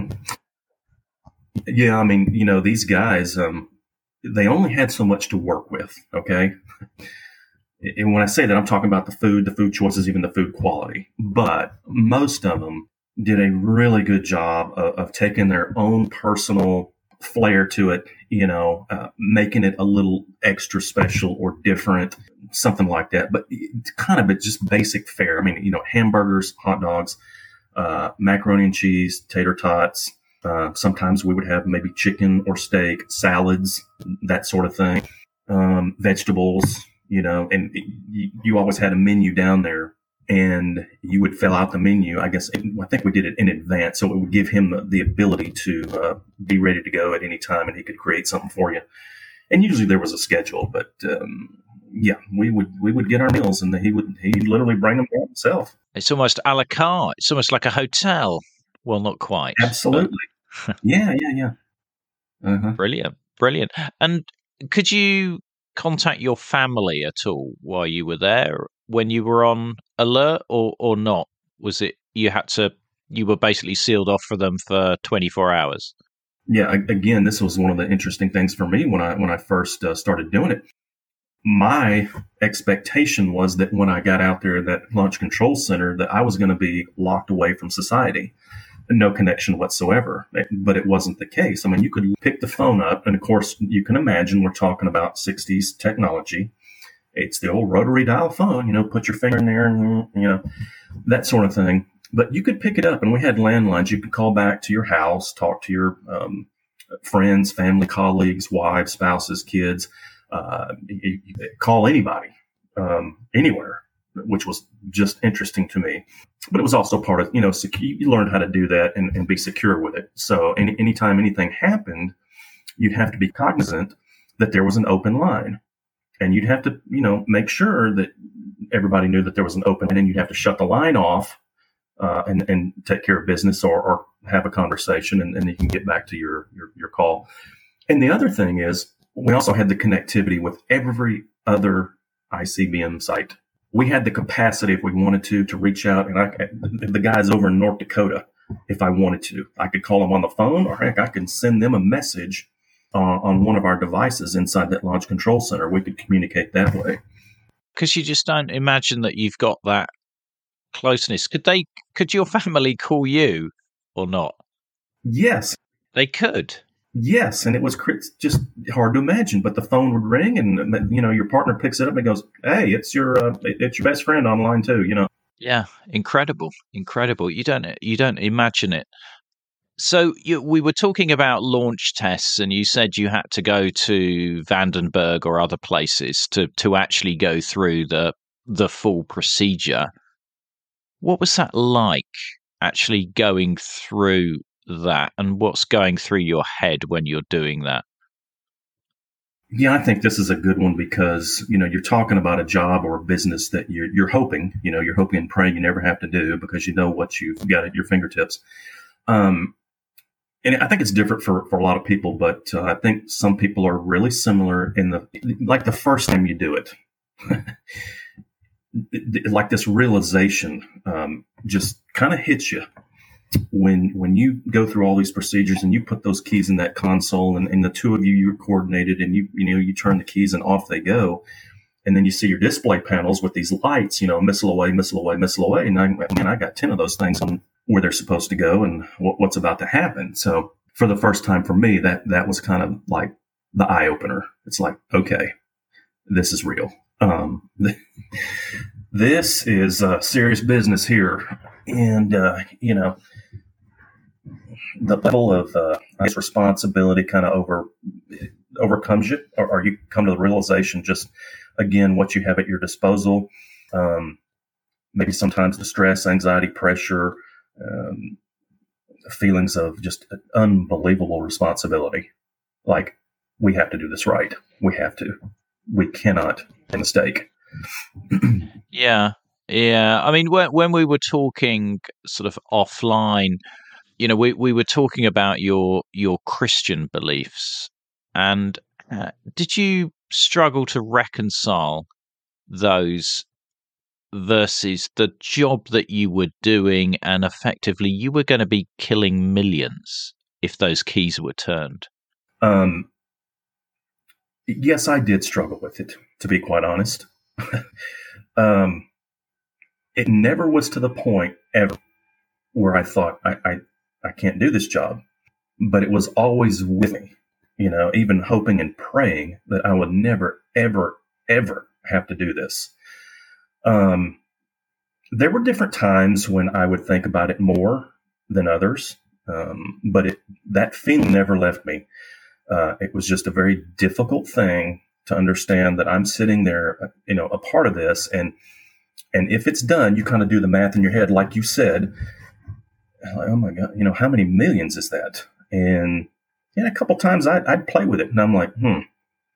Yeah, I mean, these guys, they only had so much to work with, okay? And when I say that, I'm talking about the food choices, even the food quality. But most of them did a really good job of taking their own personal flair to it, making it a little extra special or different, something like that. But kind of just basic fare. I mean, hamburgers, hot dogs, macaroni and cheese, tater tots. Sometimes we would have maybe chicken or steak, salads, that sort of thing. Vegetables, and you always had a menu down there and you would fill out the menu. I think we did it in advance. So it would give him the ability to be ready to go at any time and he could create something for you. And usually there was a schedule, but yeah, we would get our meals and he'd literally bring them down himself. It's almost a la carte. It's almost like a hotel. Well, not quite. Absolutely. Yeah. Uh-huh. Brilliant. And could you contact your family at all while you were there when you were on alert or not? Was it you were basically sealed off for them for 24 hours? Yeah. Again, this was one of the interesting things for me when I first started doing it. My expectation was that when I got out there at that launch control center, that I was going to be locked away from society, no connection whatsoever. But it wasn't the case. I mean, you could pick the phone up, and of course, you can imagine we're talking about 60s technology. It's the old rotary dial phone, put your finger in there and, that sort of thing. But you could pick it up, and we had landlines. You could call back to your house, talk to your friends, family, colleagues, wives, spouses, kids. You call anybody, anywhere. which was just interesting to me. But it was also part of, you learned how to do that and be secure with it. So anytime anything happened, you'd have to be cognizant that there was an open line. And you'd have to, make sure that everybody knew that there was an open line, and you'd have to shut the line off and take care of business or have a conversation, and you can get back to your call. And the other thing is, we also had the connectivity with every other ICBM site. We had the capacity, if we wanted to reach out. And the guys over in North Dakota, if I wanted to, I could call them on the phone, or heck, I could send them a message on one of our devices inside that launch control center. We could communicate that way. Because you just don't imagine that you've got that closeness. Could your family call you or not? Yes. They could. Yes, and it was just hard to imagine. But the phone would ring, and your partner picks it up and goes, "Hey, it's your best friend online too." Yeah, incredible. You don't imagine it. So we were talking about launch tests, and you said you had to go to Vandenberg or other places to actually go through the full procedure. What was that like, actually going through that, and what's going through your head when you're doing that? Yeah, I think this is a good one because, you're talking about a job or a business that you're hoping and praying you never have to do, because you know what you've got at your fingertips. And I think it's different for a lot of people, but I think some people are really similar in the first time you do it. Like this realization just kind of hits you when you go through all these procedures and you put those keys in that console, and the two of you're coordinated, and you turn the keys and off they go. And then you see your display panels with these lights, missile away, missile away, missile away. And I got 10 of those things on where they're supposed to go and what's about to happen. So for the first time for me, that was kind of like the eye opener. It's like, okay, this is real. This is serious business here. And, the level of responsibility kind of overcomes you, or you come to the realization just, again, what you have at your disposal. Maybe sometimes the stress, anxiety, pressure, feelings of just unbelievable responsibility. Like, we have to do this right. We have to. We cannot make a mistake. Yeah. I mean, when we were talking sort of offline, we were talking about your Christian beliefs, and did you struggle to reconcile those versus the job that you were doing, and effectively you were going to be killing millions if those keys were turned? Yes, I did struggle with it, to be quite honest. It never was to the point ever where I thought I can't do this job, but it was always with me, even hoping and praying that I would never, ever, ever have to do this. There were different times when I would think about it more than others, but that feeling never left me. It was just a very difficult thing to understand that I'm sitting there, a part of this, and if it's done, you kind of do the math in your head, like you said, like, oh my God, how many millions is that? And a couple times I'd play with it, and I'm like, man,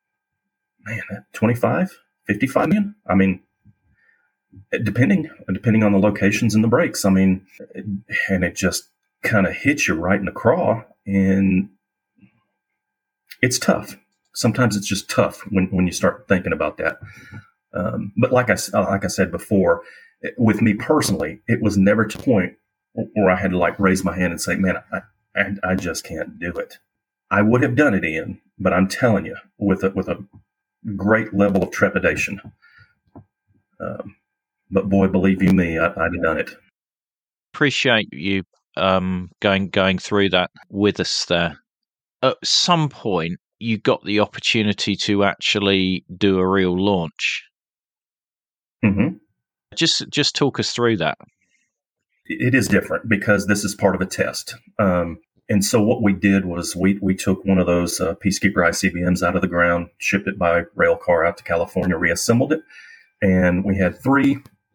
25, 55 million? I mean, depending on the locations and the breaks. I mean, and it just kind of hits you right in the craw, and it's tough. Sometimes it's just tough when you start thinking about that. But like I said before, with me personally, it was never to the point where I had to raise my hand and say, man, I just can't do it. I would have done it, Ian, but I'm telling you, with a great level of trepidation. But boy, believe you me, I'd have done it. Appreciate you going through that with us there. At some point, you got the opportunity to actually do a real launch. Mm-hmm. Just talk us through that. It is different because this is part of a test. And so what we did was we took one of those Peacekeeper ICBMs out of the ground, shipped it by rail car out to California, reassembled it, and we had 3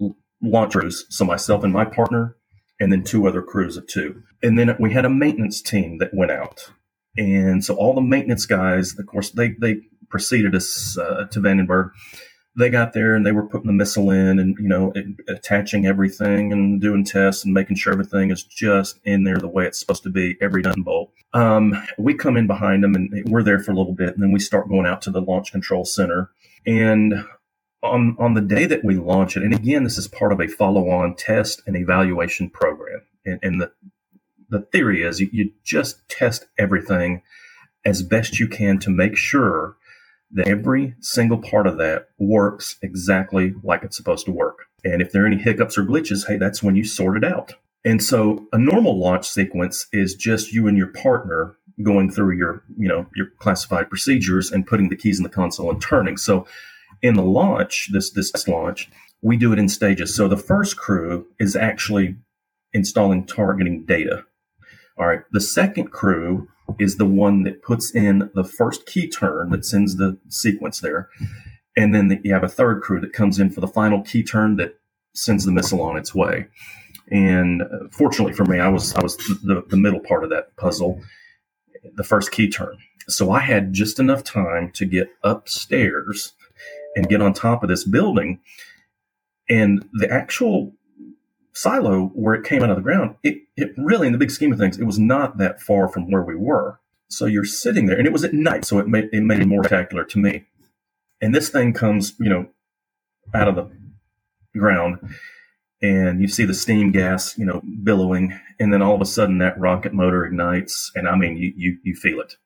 launch crews. So myself and my partner, and then 2 other crews of 2. And then we had a maintenance team that went out. And so all the maintenance guys, of course, they preceded us to Vandenberg. They got there and they were putting the missile in and, attaching everything and doing tests and making sure everything is just in there the way it's supposed to be, every nut and bolt. We come in behind them and we're there for a little bit. And then we start going out to the Launch Control Center. And on the day that we launch it, and again, this is part of a follow-on test and evaluation program. And the theory is you just test everything as best you can to make sure that every single part of that works exactly like it's supposed to work. And if there are any hiccups or glitches, hey, that's when you sort it out. And so a normal launch sequence is just you and your partner going through your classified procedures and putting the keys in the console and turning. So in the launch, this launch, we do it in stages. So the first crew is actually installing targeting data. All right. The second crew is the one that puts in the first key turn that sends the sequence there. And then you have a third crew that comes in for the final key turn that sends the missile on its way. And fortunately for me, I was the middle part of that puzzle, the first key turn. So I had just enough time to get upstairs and get on top of this building. And the actual silo where it came out of the ground, it really, in the big scheme of things, it was not that far from where we were. So you're sitting there, and it was at night, so it made it more spectacular to me. And this thing comes, out of the ground, and you see the steam gas, billowing, and then all of a sudden that rocket motor ignites, and I mean, you feel it.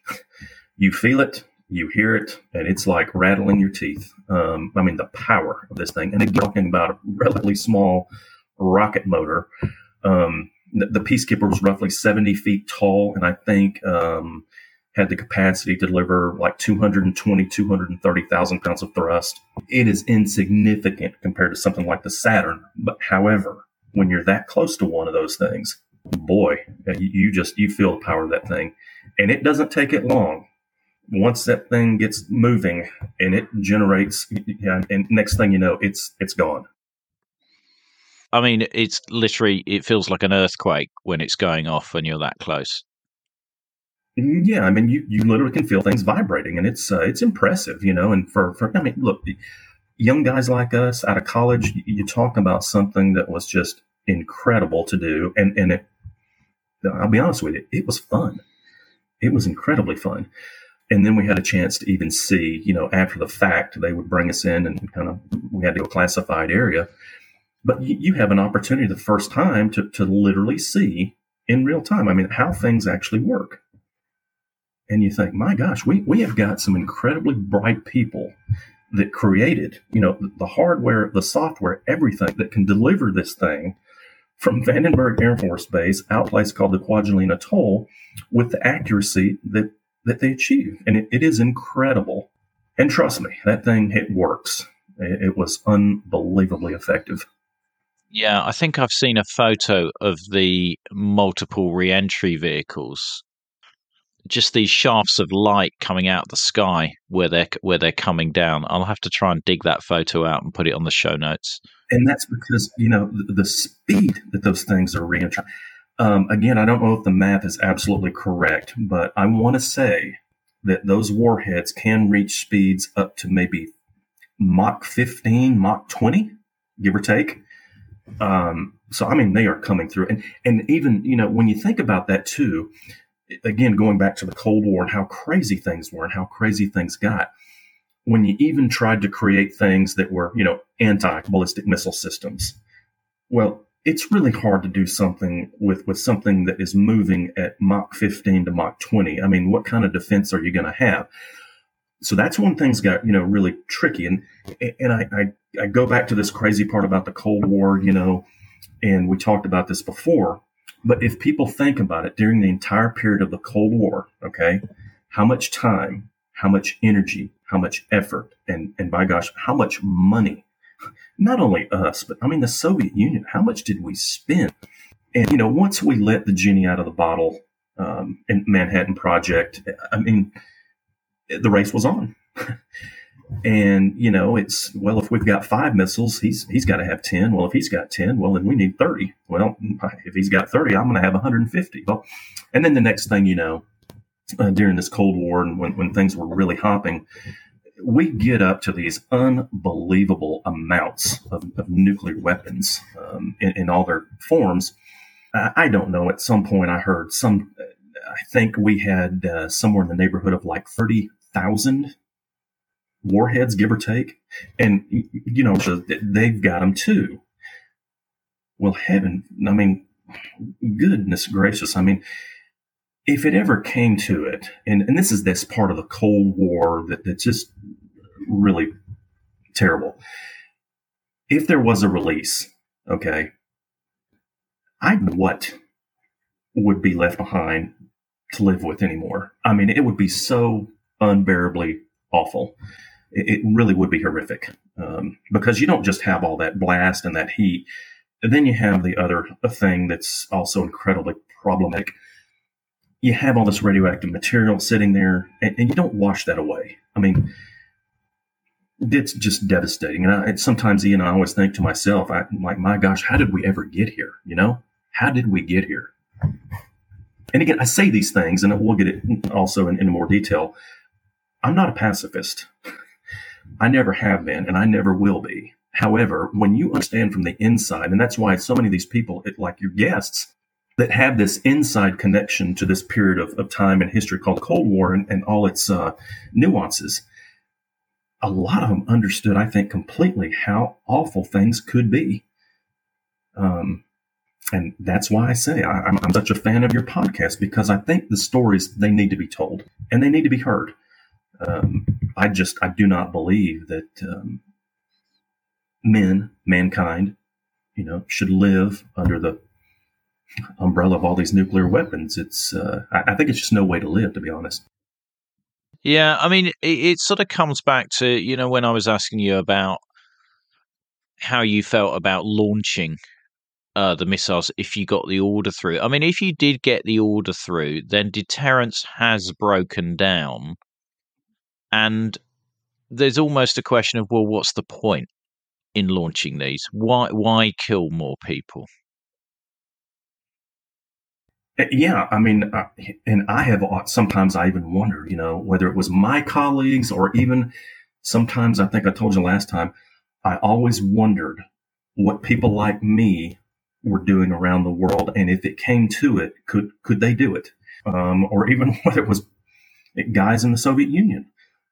You feel it, you hear it, and it's like rattling your teeth. The power of this thing, and again, talking about a relatively small rocket motor. The Peacekeeper was roughly 70 feet tall, and I think had the capacity to deliver like 230,000 pounds of thrust. It is insignificant compared to something like the Saturn. But however, when you're that close to one of those things, boy, you feel the power of that thing. And it doesn't take it long. Once that thing gets moving and it generates, and next thing you know, it's gone. I mean, it's literally, it feels like an earthquake when it's going off and you're that close. Yeah, I mean, you literally can feel things vibrating, and it's impressive, and for look, young guys like us out of college, you talk about something that was just incredible to do, and it, I'll be honest with you, it was fun. It was incredibly fun. And then we had a chance to even see, after the fact, they would bring us in and we had to go classified area. But you have an opportunity the first time to literally see in real time, how things actually work. And you think, my gosh, we have got some incredibly bright people that created, the hardware, the software, everything that can deliver this thing from Vandenberg Air Force Base out a place called the Kwajalein Atoll with the accuracy that they achieve. And it is incredible. And trust me, that thing, it works. It was unbelievably effective. Yeah, I think I've seen a photo of the multiple re-entry vehicles. Just these shafts of light coming out of the sky where they're coming down. I'll have to try and dig that photo out and put it on the show notes. And that's because, the speed that those things are re-entering. Again, I don't know if the math is absolutely correct, but I want to say that those warheads can reach speeds up to maybe Mach 15, Mach 20, give or take. So, they are coming through. And even, when you think about that too, again, going back to the Cold War and how crazy things were and how crazy things got, when you even tried to create things that were, anti-ballistic missile systems, well, it's really hard to do something with something that is moving at Mach 15 to Mach 20. What kind of defense are you going to have? So that's when things got, really tricky. And I go back to this crazy part about the Cold War, and we talked about this before. But if people think about it during the entire period of the Cold War, okay, how much time, how much energy, how much effort, and by gosh, how much money, not only us, but the Soviet Union, how much did we spend? And, once we let the genie out of the bottle in Manhattan Project, the race was on. And, it's, well, if we've got 5 missiles, he's got to have 10. Well, if he's got 10, well, then we need 30. Well, if he's got 30, I'm going to have 150. Well, and then the next thing during this Cold War and when things were really hopping, we get up to these unbelievable amounts of nuclear weapons in all their forms. I don't know. At some point, I heard I think we had somewhere in the neighborhood of like 30,000 warheads, give or take. And, they've got them too. Well, goodness gracious. If it ever came to it, and this is this part of the Cold War that's just really terrible. If there was a release, okay, I know what would be left behind to live with anymore. It would be so unbearably awful. It really would be horrific because you don't just have all that blast and that heat. And then you have the other thing that's also incredibly problematic. You have all this radioactive material sitting there, and you don't wash that away. It's just devastating. And sometimes, I always think to myself, I'm like, my gosh, how did we ever get here? How did we get here? And again, I say these things, and we'll get it also in more detail. I'm not a pacifist. I never have been, and I never will be. However, when you understand from the inside, and that's why so many of these people, like your guests, that have this inside connection to this period of time in history called Cold War and all its nuances, a lot of them understood, I think, completely how awful things could be. And that's why I say I'm such a fan of your podcast, because I think the stories, they need to be told and they need to be heard. I do not believe that mankind, should live under the umbrella of all these nuclear weapons. I think it's just no way to live, to be honest. Yeah, it sort of comes back to, when I was asking you about how you felt about launching the missiles if you got the order through. If you did get the order through, then deterrence has broken down. And there's almost a question of, well, what's the point in launching these? Why kill more people? Yeah, and I have sometimes I even wonder, whether it was my colleagues or even sometimes, I think I told you last time, I always wondered what people like me were doing around the world, and if it came to it, could they do it? Or even whether it was guys in the Soviet Union.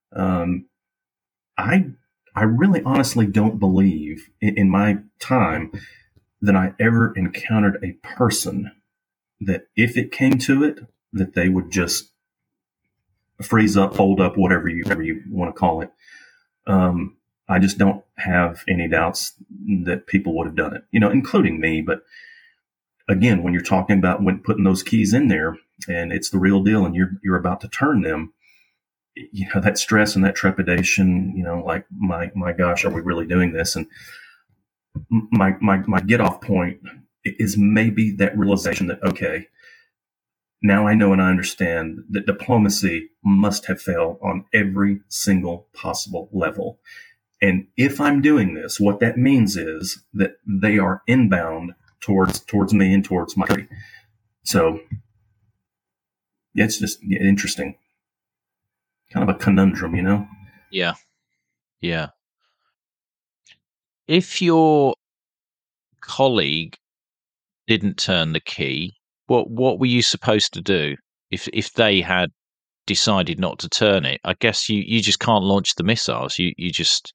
I really honestly don't believe in my time that I ever encountered a person that if it came to it, that they would just freeze up, hold up, whatever you want to call it. I just don't have any doubts that people would have done it, including me. But again, when you're talking about when putting those keys in there and it's the real deal and you're about to turn them, that stress and that trepidation, like, my gosh, are we really doing this? And my get off point is maybe that realization that, okay, now I know and I understand that diplomacy must have failed on every single possible level. And if I'm doing this, what that means is that they are inbound towards me and towards my country. So yeah, it's just interesting. Kind of a conundrum, Yeah. Yeah. If your colleague didn't turn the key, what were you supposed to do if they had decided not to turn it? I guess you just can't launch the missiles. You just...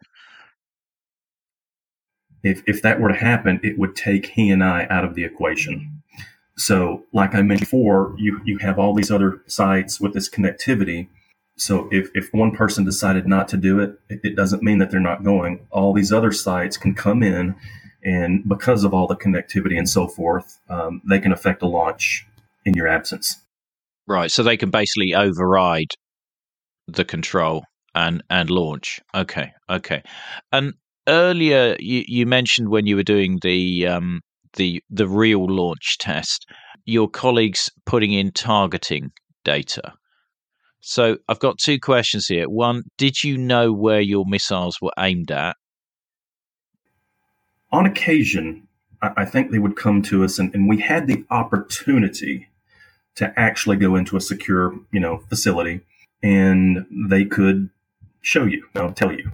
If that were to happen, it would take he and I out of the equation. So like I mentioned before, you have all these other sites with this connectivity. So if one person decided not to do it, it doesn't mean that they're not going. All these other sites can come in, and because of all the connectivity and so forth, they can affect a launch in your absence. Right. So they can basically override the control and launch. Okay. And earlier you mentioned when you were doing the real launch test, your colleagues putting in targeting data. So I've got two questions here. One, did you know where your missiles were aimed at? On occasion, I think they would come to us, and we had the opportunity to actually go into a secure, facility, and they could show you, tell you.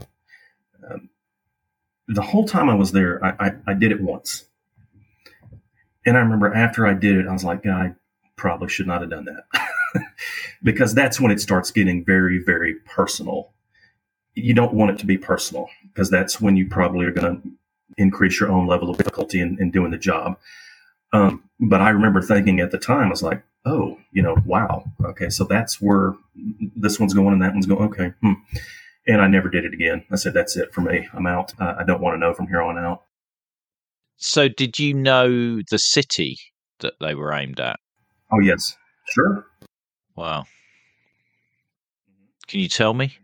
The whole time I was there, I did it once. And I remember after I did it, I was like, God, I probably should not have done that. Because that's when it starts getting very, very personal. You don't want it to be personal, because that's when you probably are going to increase your own level of difficulty in doing the job. But I remember thinking at the time, I was like, oh, wow. Okay, so that's where this one's going and that one's going. Okay. And I never did it again. I said, that's it for me. I'm out. I don't want to know from here on out. So did you know the city that they were aimed at? Oh, yes. Sure. Wow. Can you tell me?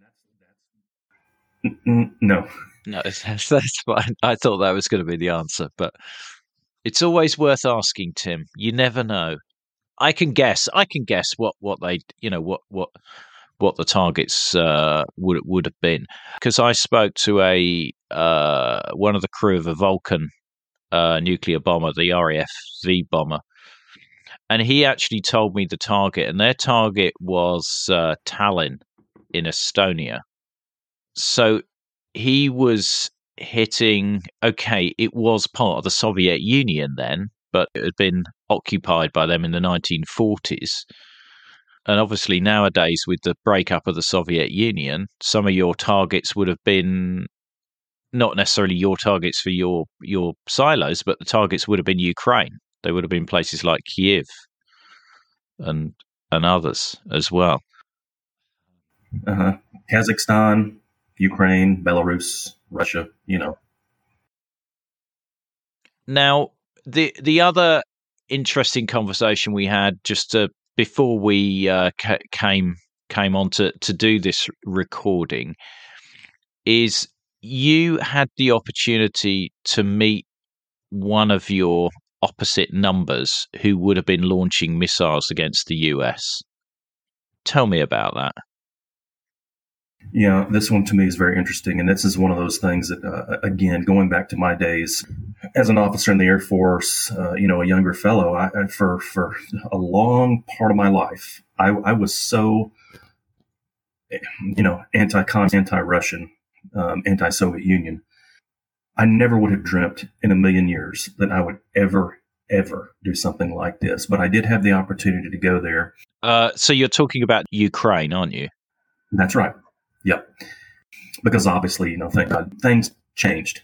No. No, that's fine. I thought that was going to be the answer, but it's always worth asking, Tim. You never know. I can guess what they, what the targets would have been, because I spoke to one of the crew of a Vulcan nuclear bomber, the RAF-V bomber, and he actually told me the target, and their target was Tallinn in Estonia. So he was hitting. Okay, it was part of the Soviet Union then, but it had been occupied by them in the 1940s. And obviously nowadays, with the breakup of the Soviet Union, some of your targets would have been not necessarily your targets for your silos, but the targets would have been Ukraine. They would have been places like Kiev and others as well. Kazakhstan, Ukraine, Belarus, Russia, Now, the other interesting conversation we had just before we came on to do this recording is you had the opportunity to meet one of your opposite numbers who would have been launching missiles against the US. Tell me about that. Yeah, this one to me is very interesting. And this is one of those things that, again, going back to my days as an officer in the Air Force, a younger fellow, for a long part of my life, I was so, anti-communist, anti-Russian, anti-Soviet Union. I never would have dreamt in a million years that I would ever do something like this. But I did have the opportunity to go there. So you're talking about Ukraine, aren't you? That's right. Yep. Because obviously, thank God, things changed.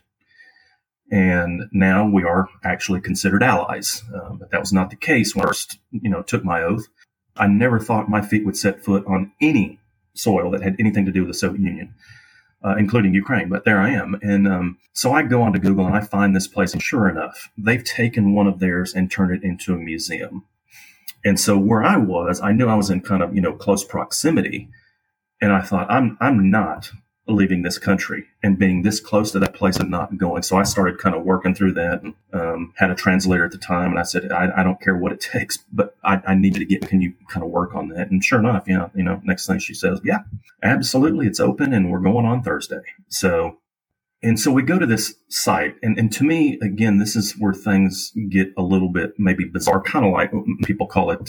And now we are actually considered allies. But that was not the case when I first, took my oath. I never thought my feet would set foot on any soil that had anything to do with the Soviet Union, including Ukraine. But there I am. And so I go onto Google and I find this place. And sure enough, they've taken one of theirs and turned it into a museum. And so where I was, I knew I was in kind of, close proximity. And I thought, I'm not leaving this country, and being this close to that place and not going. So I started kind of working through that, and had a translator at the time. And I said, I don't care what it takes, but I need to can you kind of work on that? And sure enough, next thing she says, yeah, absolutely. It's open and we're going on Thursday. So we go to this site. And to me, again, this is where things get a little bit maybe bizarre, kind of like people call it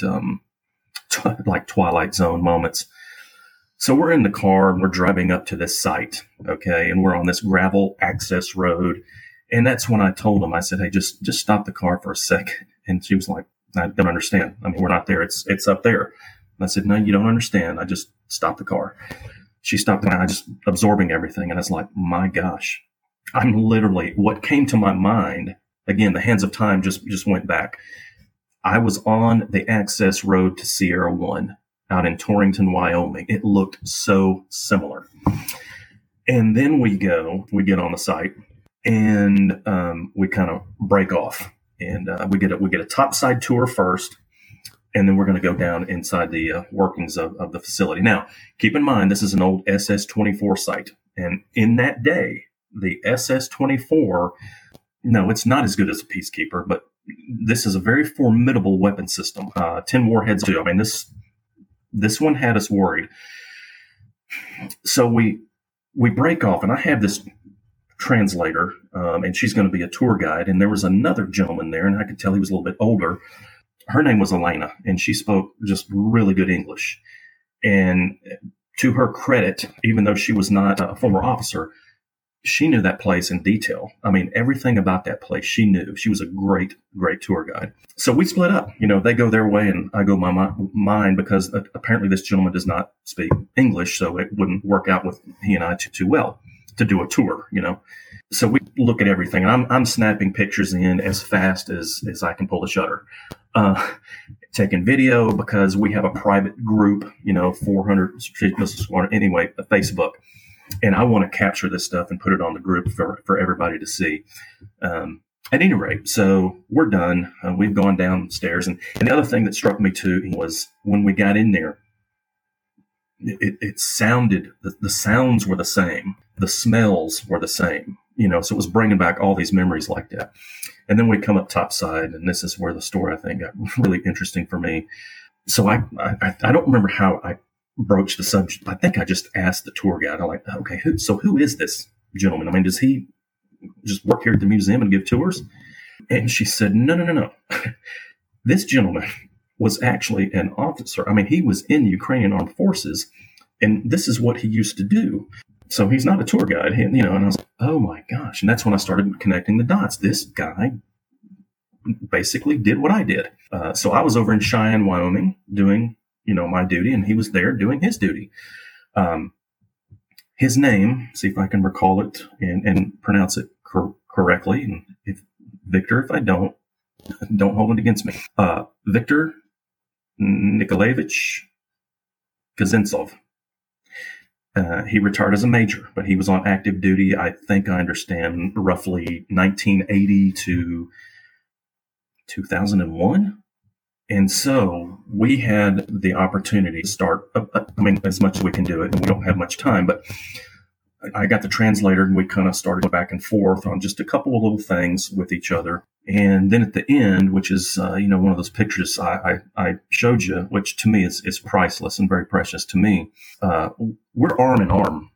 like Twilight Zone moments. So we're in the car and we're driving up to this site, okay, and we're on this gravel access road. And that's when I told him, I said, hey, just stop the car for a second. And she was like, I don't understand. I mean, we're not there. It's up there. And I said, no, you don't understand. I just stopped the car. She stopped the car. I just absorbing everything. And I was like, my gosh, I'm literally, what came to my mind, again, the hands of time just went back. I was on the access road to Sierra One, out in Torrington, Wyoming. It looked so similar. And then we get on the site, and we kind of break off, and we get a topside tour first, and then we're going to go down inside the workings of the facility. Now, keep in mind, this is an old SS-24 site, and in that day, the SS-24, no, it's not as good as a Peacekeeper, but this is a very formidable weapon system. 10 warheads too. I mean, this one had us worried. So we break off, and I have this translator, and she's going to be a tour guide. And there was another gentleman there, and I could tell he was a little bit older. Her name was Elena, and she spoke just really good English. And to her credit, even though she was not a former officer, she knew that place in detail. I mean, everything about that place she knew. She was a great, great tour guide. So we split up. They go their way and I go mine, because apparently this gentleman does not speak English, so it wouldn't work out with he and I too well to do a tour, So we look at everything. I'm snapping pictures in as fast as I can pull the shutter. Taking video, because we have a private group, 400 Strategic Missile Squadron, anyway, Facebook. And I want to capture this stuff and put it on the group for everybody to see. At any rate, so we're done. We've gone downstairs. And the other thing that struck me too was when we got in there, it sounded, the sounds were the same. The smells were the same, so it was bringing back all these memories like that. And then we come up topside, and this is where the story, I think, got really interesting for me. So I don't remember how I broached the subject. I think I just asked the tour guide, I'm like, okay, who is this gentleman? I mean, does he just work here at the museum and give tours? And she said, no. This gentleman was actually an officer. I mean, he was in the Ukrainian Armed Forces, and this is what he used to do. So he's not a tour guide, and I was like, oh my gosh. And that's when I started connecting the dots. This guy basically did what I did. So I was over in Cheyenne, Wyoming, doing my duty, and he was there doing his duty. His name, see if I can recall it and pronounce it correctly. And if I don't hold it against me. Viktor Nikolaevich Kazintsov. He retired as a major, but he was on active duty, I think I understand, roughly 1980 to 2001. And so we had the opportunity to start, as much as we can do it, and we don't have much time, but I got the translator, and we kind of started back and forth on just a couple of little things with each other. And then at the end, which is, one of those pictures I showed you, which to me is priceless and very precious to me. We're arm in arm,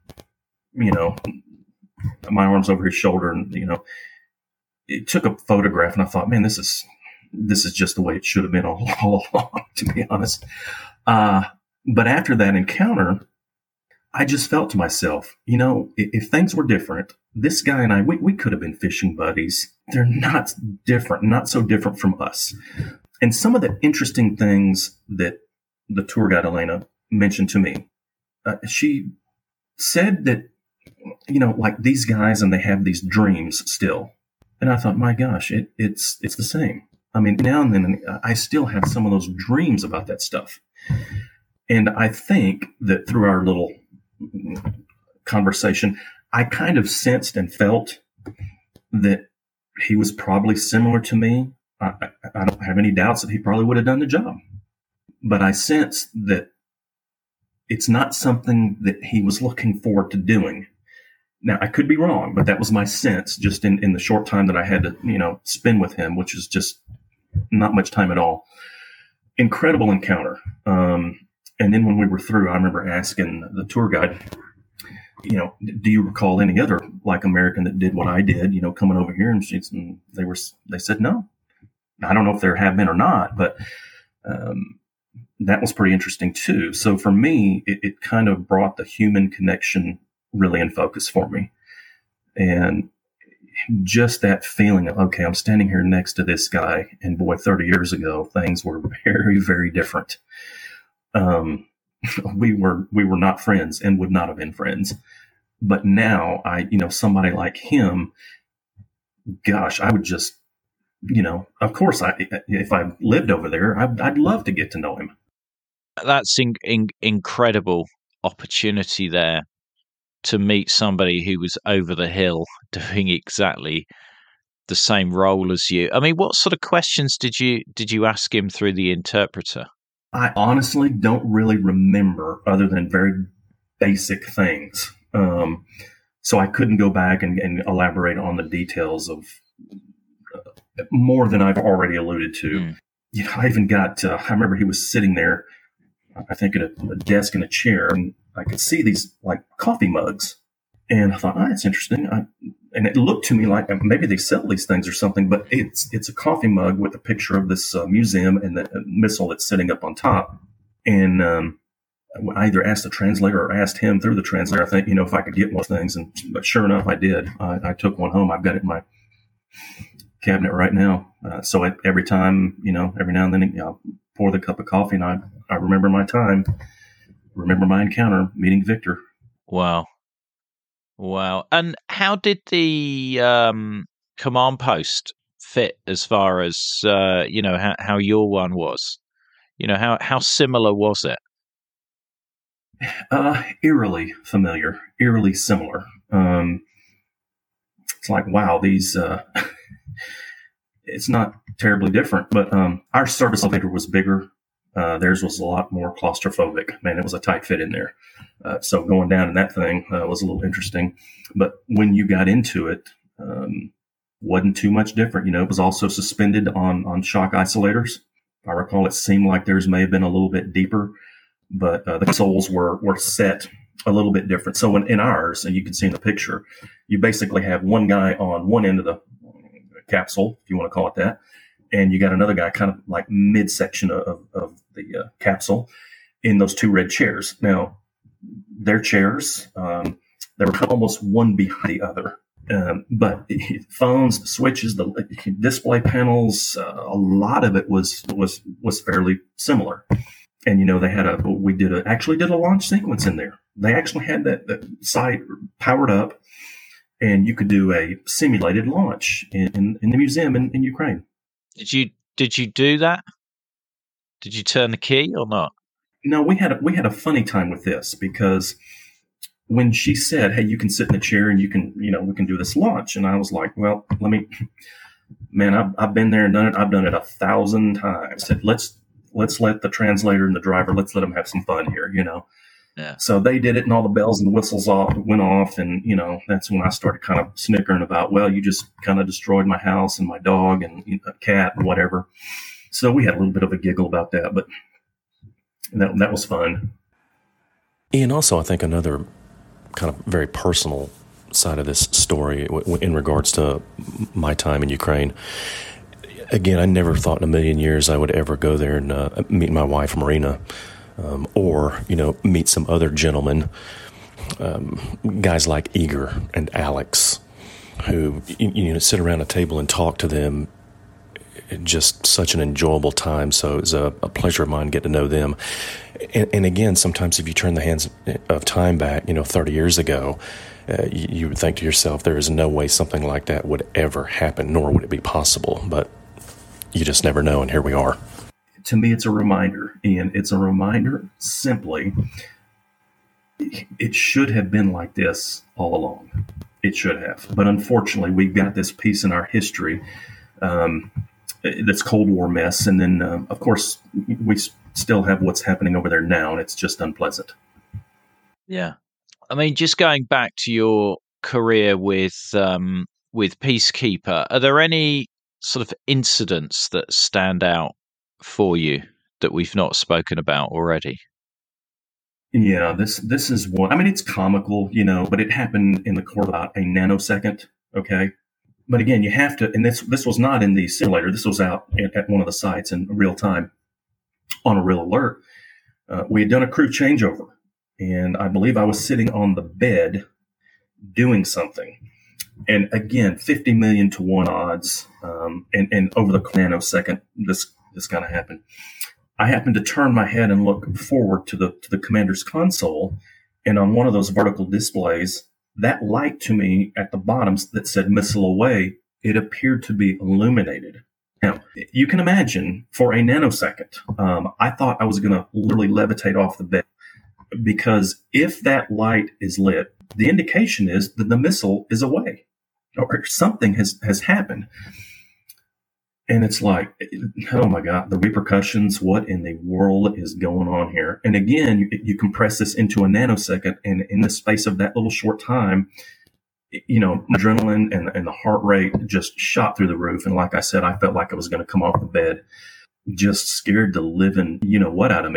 my arm's over his shoulder, and, it took a photograph, and I thought, man, this is just the way it should have been all along, to be honest. But after that encounter, I just felt to myself, if things were different, this guy and I, we could have been fishing buddies. They're not so different from us. And some of the interesting things that the tour guide, Elena, mentioned to me, she said that, like these guys, and they have these dreams still. And I thought, my gosh, it's the same. I mean, now and then I still have some of those dreams about that stuff. And I think that through our little conversation, I kind of sensed and felt that he was probably similar to me. I don't have any doubts that he probably would have done the job. But I sensed that it's not something that he was looking forward to doing. Now, I could be wrong, but that was my sense just in the short time that I had to, spend with him, which is just not much time at all. Incredible encounter. And then when we were through, I remember asking the tour guide, do you recall any other like American that did what I did, coming over here? And they said no. I don't know if there have been or not, but that was pretty interesting too. So for me, it kind of brought the human connection really in focus for me. And just that feeling of, okay, I'm standing here next to this guy, and boy, 30 years ago, things were very, very different. We were not friends and would not have been friends. But now somebody like him, gosh, I would just, of course, if I lived over there, I'd love to get to know him. That's incredible opportunity there to meet somebody who was over the hill doing exactly the same role as you. I mean, what sort of questions did you ask him through the interpreter? I honestly don't really remember, other than very basic things. So I couldn't go back and elaborate on the details of more than I've already alluded to. I even got, I remember he was sitting there. I think, at a desk and a chair, and I could see these like coffee mugs. And I thought, that's interesting. And it looked to me like maybe they sell these things or something, but it's a coffee mug with a picture of this museum and the missile that's sitting up on top. And I either asked the translator or asked him through the translator, I think, if I could get one of those things. But sure enough, I did. I took one home. I've got it in my cabinet right now. So every time, every now and then, I'll pour the cup of coffee, and I remember my time, remember my encounter meeting Victor. Wow. And how did the command post fit as far as, how your one was? How similar was it? Eerily familiar, eerily similar. It's like, wow, these, it's not terribly different, but our service elevator was bigger. Theirs was a lot more claustrophobic. Man, it was a tight fit in there. So going down in that thing was a little interesting. But when you got into it, wasn't too much different. It was also suspended on shock isolators. If I recall, it seemed like theirs may have been a little bit deeper, but the consoles were set a little bit different. So in ours, and you can see in the picture, you basically have one guy on one end of the capsule, if you want to call it that, and you got another guy kind of like midsection of the capsule in those two red chairs. Now, their chairs, they were almost one behind the other. But phones, switches, the display panels, a lot of it was fairly similar. And, they actually did a launch sequence in there. They actually had that site powered up, and you could do a simulated launch in the museum in Ukraine. Did you do that? Did you turn the key or not? No, we had a funny time with this, because when she said, "Hey, you can sit in the chair and you can, we can do this launch," and I was like, "Well, I've been there and done it. I've done it 1,000 times." I said, let's let the translator and the driver, let's let them have some fun here, Yeah. So they did it, and all the bells and whistles went off, and that's when I started kind of snickering about, well, you just kind of destroyed my house and my dog and a cat and whatever. So we had a little bit of a giggle about that, but that was fun. Ian, also, I think another kind of very personal side of this story in regards to my time in Ukraine. Again, I never thought in a million years I would ever go there and meet my wife, Marina, or, meet some other gentlemen, guys like Igor and Alex, who, sit around a table and talk to them. Just such an enjoyable time. So it was a pleasure of mine to get to know them. And again, sometimes if you turn the hands of time back, 30 years ago, you would think to yourself, there is no way something like that would ever happen, nor would it be possible. But you just never know, and here we are. To me, it's a reminder, Ian. It's a reminder simply, it should have been like this all along. It should have. But unfortunately, we've got this piece in our history, this Cold War mess. And then, of course, we still have what's happening over there now, and it's just unpleasant. Yeah. I mean, just going back to your career with Peacekeeper, are there any sort of incidents that stand out for you that we've not spoken about already? Yeah, this is one. I mean, it's comical, but it happened in the course of about a nanosecond. Okay. But again, you have to, and this was not in the simulator. This was out at one of the sites in real time on a real alert. We had done a crew changeover, and I believe I was sitting on the bed doing something. And again, 50 million to 1 odds. And over the nanosecond, this kind of happened. I happened to turn my head and look forward to the commander's console, and on one of those vertical displays, that light to me at the bottom that said "missile away," it appeared to be illuminated. Now, you can imagine, for a nanosecond, I thought I was going to literally levitate off the bed, because if that light is lit, the indication is that the missile is away, or something has happened. And it's like, oh my God, the repercussions, what in the world is going on here? And again, you compress this into a nanosecond, and in the space of that little short time, adrenaline and the heart rate just shot through the roof. And like I said, I felt like I was going to come off the bed, just scared the living, what out of me.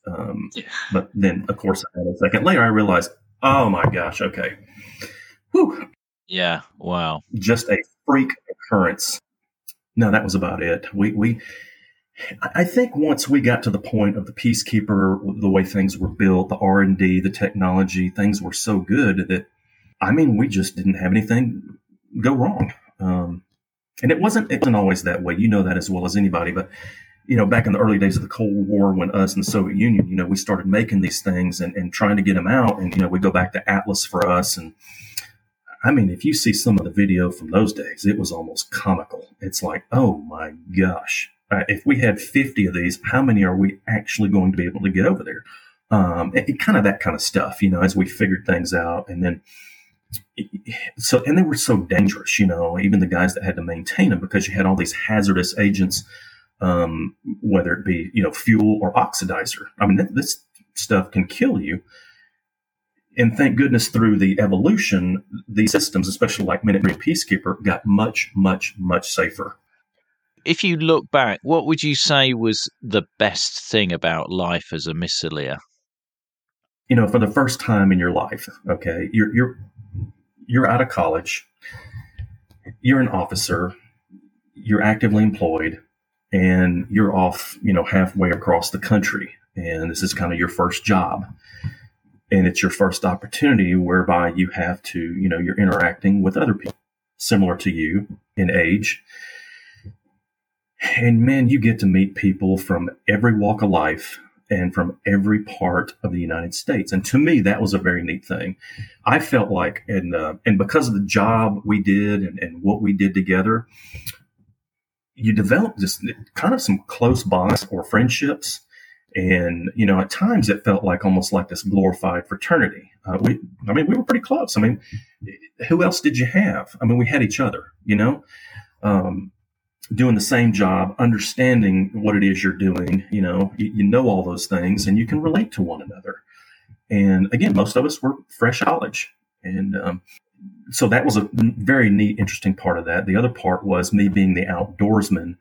But then, of course, a second later, I realized, oh my gosh, okay. Whew. Yeah, wow. Just a freak occurrence. No, that was about it. I think once we got to the point of the Peacekeeper, the way things were built, the R&D, the technology, things were so good that, we just didn't have anything go wrong. And it wasn't always that way. You know that as well as anybody. But, back in the early days of the Cold War, when us and the Soviet Union, we started making these things and trying to get them out. And, we go back to Atlas for us. And if you see some of the video from those days, it was almost comical. It's like, oh my gosh, if we had 50 of these, how many are we actually going to be able to get over there? Kind of that kind of stuff, as we figured things out. And then, and they were so dangerous, even the guys that had to maintain them, because you had all these hazardous agents, whether it be, fuel or oxidizer. This stuff can kill you. And thank goodness through the evolution, these systems, especially like Minute Maid Peacekeeper, got much, much, much safer. If you look back, what would you say was the best thing about life as a missileer? For the first time in your life, okay, you're out of college, you're an officer, you're actively employed, and you're off, halfway across the country. And this is kind of your first job. And it's your first opportunity whereby you have to, you're interacting with other people similar to you in age. And man, you get to meet people from every walk of life and from every part of the United States. And to me, that was a very neat thing. I felt like, and because of the job we did and what we did together, you develop this kind of some close bonds or friendships. And, at times it felt like almost like this glorified fraternity. We were pretty close. Who else did you have? We had each other, doing the same job, understanding what it is you're doing. You know all those things, and you can relate to one another. And again, most of us were fresh out of college. And so that was a very neat, interesting part of that. The other part was me being the outdoorsman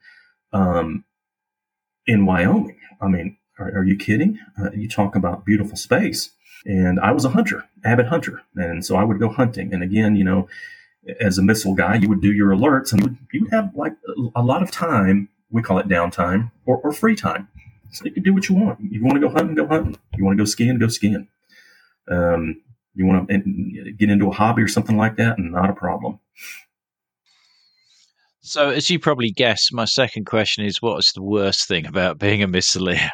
in Wyoming. Are you kidding? You talk about beautiful space. And I was a hunter, avid hunter. And so I would go hunting. And again, as a missile guy, you would do your alerts and you would have like a lot of time. We call it downtime or free time. So you can do what you want. You want to go hunting, go hunting. You want to go skiing, go skiing. You want to get into a hobby or something like that, and not a problem. So as you probably guess, my second question is, what is the worst thing about being a missileer?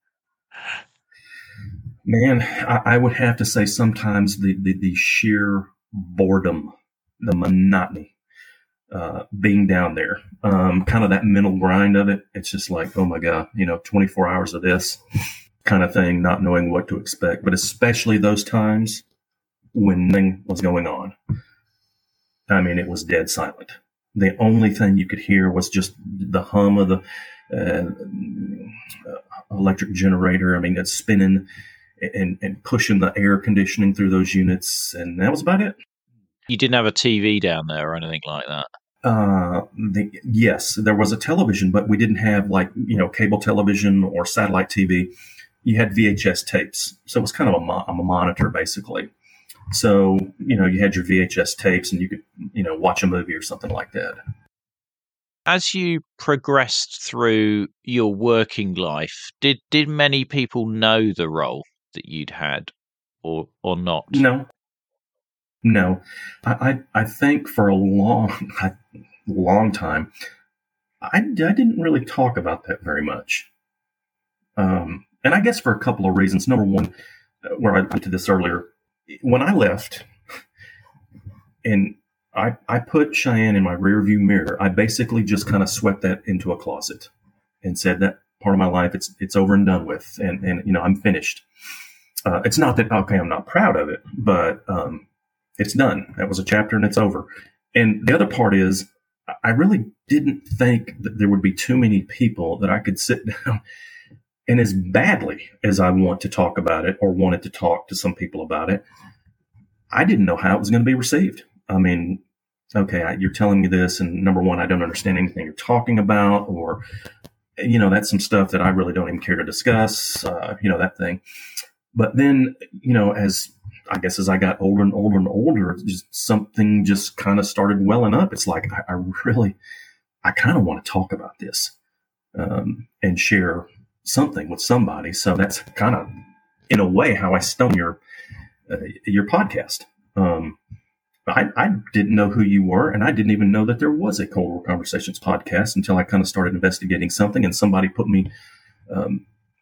Man, I would have to say sometimes the sheer boredom, the monotony, being down there, kind of that mental grind of it. It's just like, oh my God, 24 hours of this kind of thing, not knowing what to expect, but especially those times when nothing was going on. It was dead silent. The only thing you could hear was just the hum of the electric generator. It's spinning and pushing the air conditioning through those units. And that was about it. You didn't have a TV down there or anything like that? Yes, there was a television, but we didn't have cable television or satellite TV. You had VHS tapes. So it was kind of a monitor, basically. So, you had your VHS tapes and you could, watch a movie or something like that. As you progressed through your working life, did many people know the role that you'd had or not? No. I think for a long time, I didn't really talk about that very much. And I guess for a couple of reasons. Number one, where I went to this earlier, when I left and I put Cheyenne in my rearview mirror, I basically just kind of swept that into a closet and said that part of my life, it's over and done with. And I'm finished. It's not that, okay, I'm not proud of it, but it's done. That was a chapter and it's over. And the other part is I really didn't think that there would be too many people that I could sit down and, as badly as I want to talk about it or wanted to talk to some people about it, I didn't know how it was going to be received. Okay, you're telling me this, and number one, I don't understand anything you're talking about, or that's some stuff that I really don't even care to discuss, that thing. But then, as I got older and older and older, something just kind of started welling up. It's like, I kind of want to talk about this and share something with somebody. So that's kind of, in a way, how I stumbled your podcast. I didn't know who you were, and I didn't even know that there was a Cold War Conversations podcast until I kind of started investigating something, and somebody put me, and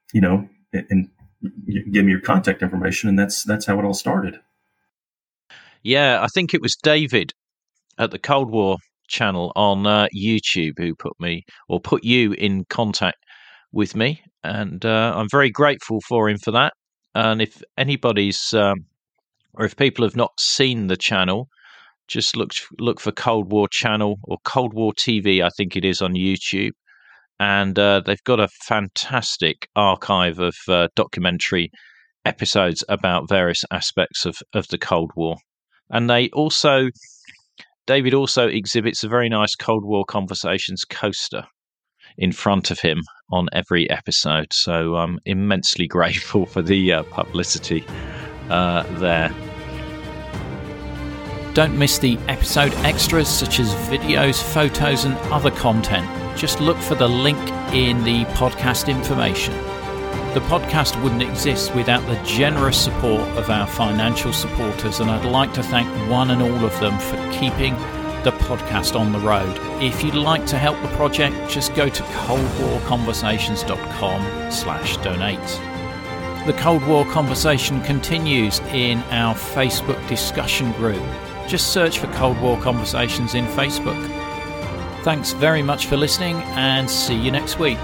give me your contact information, and that's how it all started. Yeah, I think it was David at the Cold War channel on YouTube who put you in contact with me, and I'm very grateful for him for that. And if anybody's or if people have not seen the channel, just look for Cold War channel or Cold War TV, I think it is, on YouTube. And they've got a fantastic archive of documentary episodes about various aspects of the Cold War. And David also exhibits a very nice Cold War Conversations coaster in front of him on every episode. So I'm immensely grateful for the publicity there. Don't miss the episode extras such as videos, photos and other content. Just look for the link in the podcast information. The podcast wouldn't exist without the generous support of our financial supporters, and I'd like to thank one and all of them for keeping the podcast on the road. If you'd like to help the project, just go to coldwarconversations.com/donate. The Cold War conversation continues in our Facebook discussion group. Just search for Cold War Conversations in Facebook. Thanks very much for listening, and see you next week.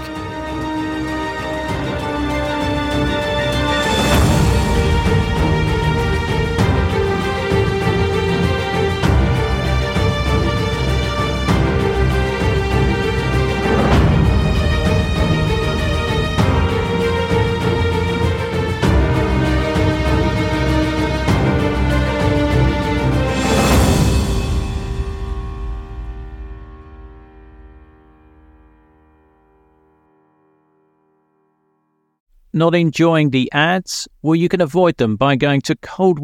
Not enjoying the ads? Well, you can avoid them by going to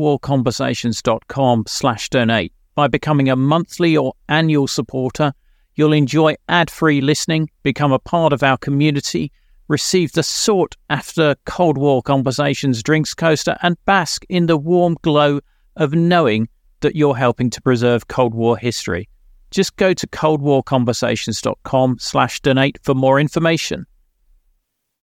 coldwarconversations.com/donate. By becoming a monthly or annual supporter, you'll enjoy ad-free listening, become a part of our community, receive the sought-after Cold War Conversations drinks coaster, and bask in the warm glow of knowing that you're helping to preserve Cold War history. Just go to coldwarconversations.com/donate for more information.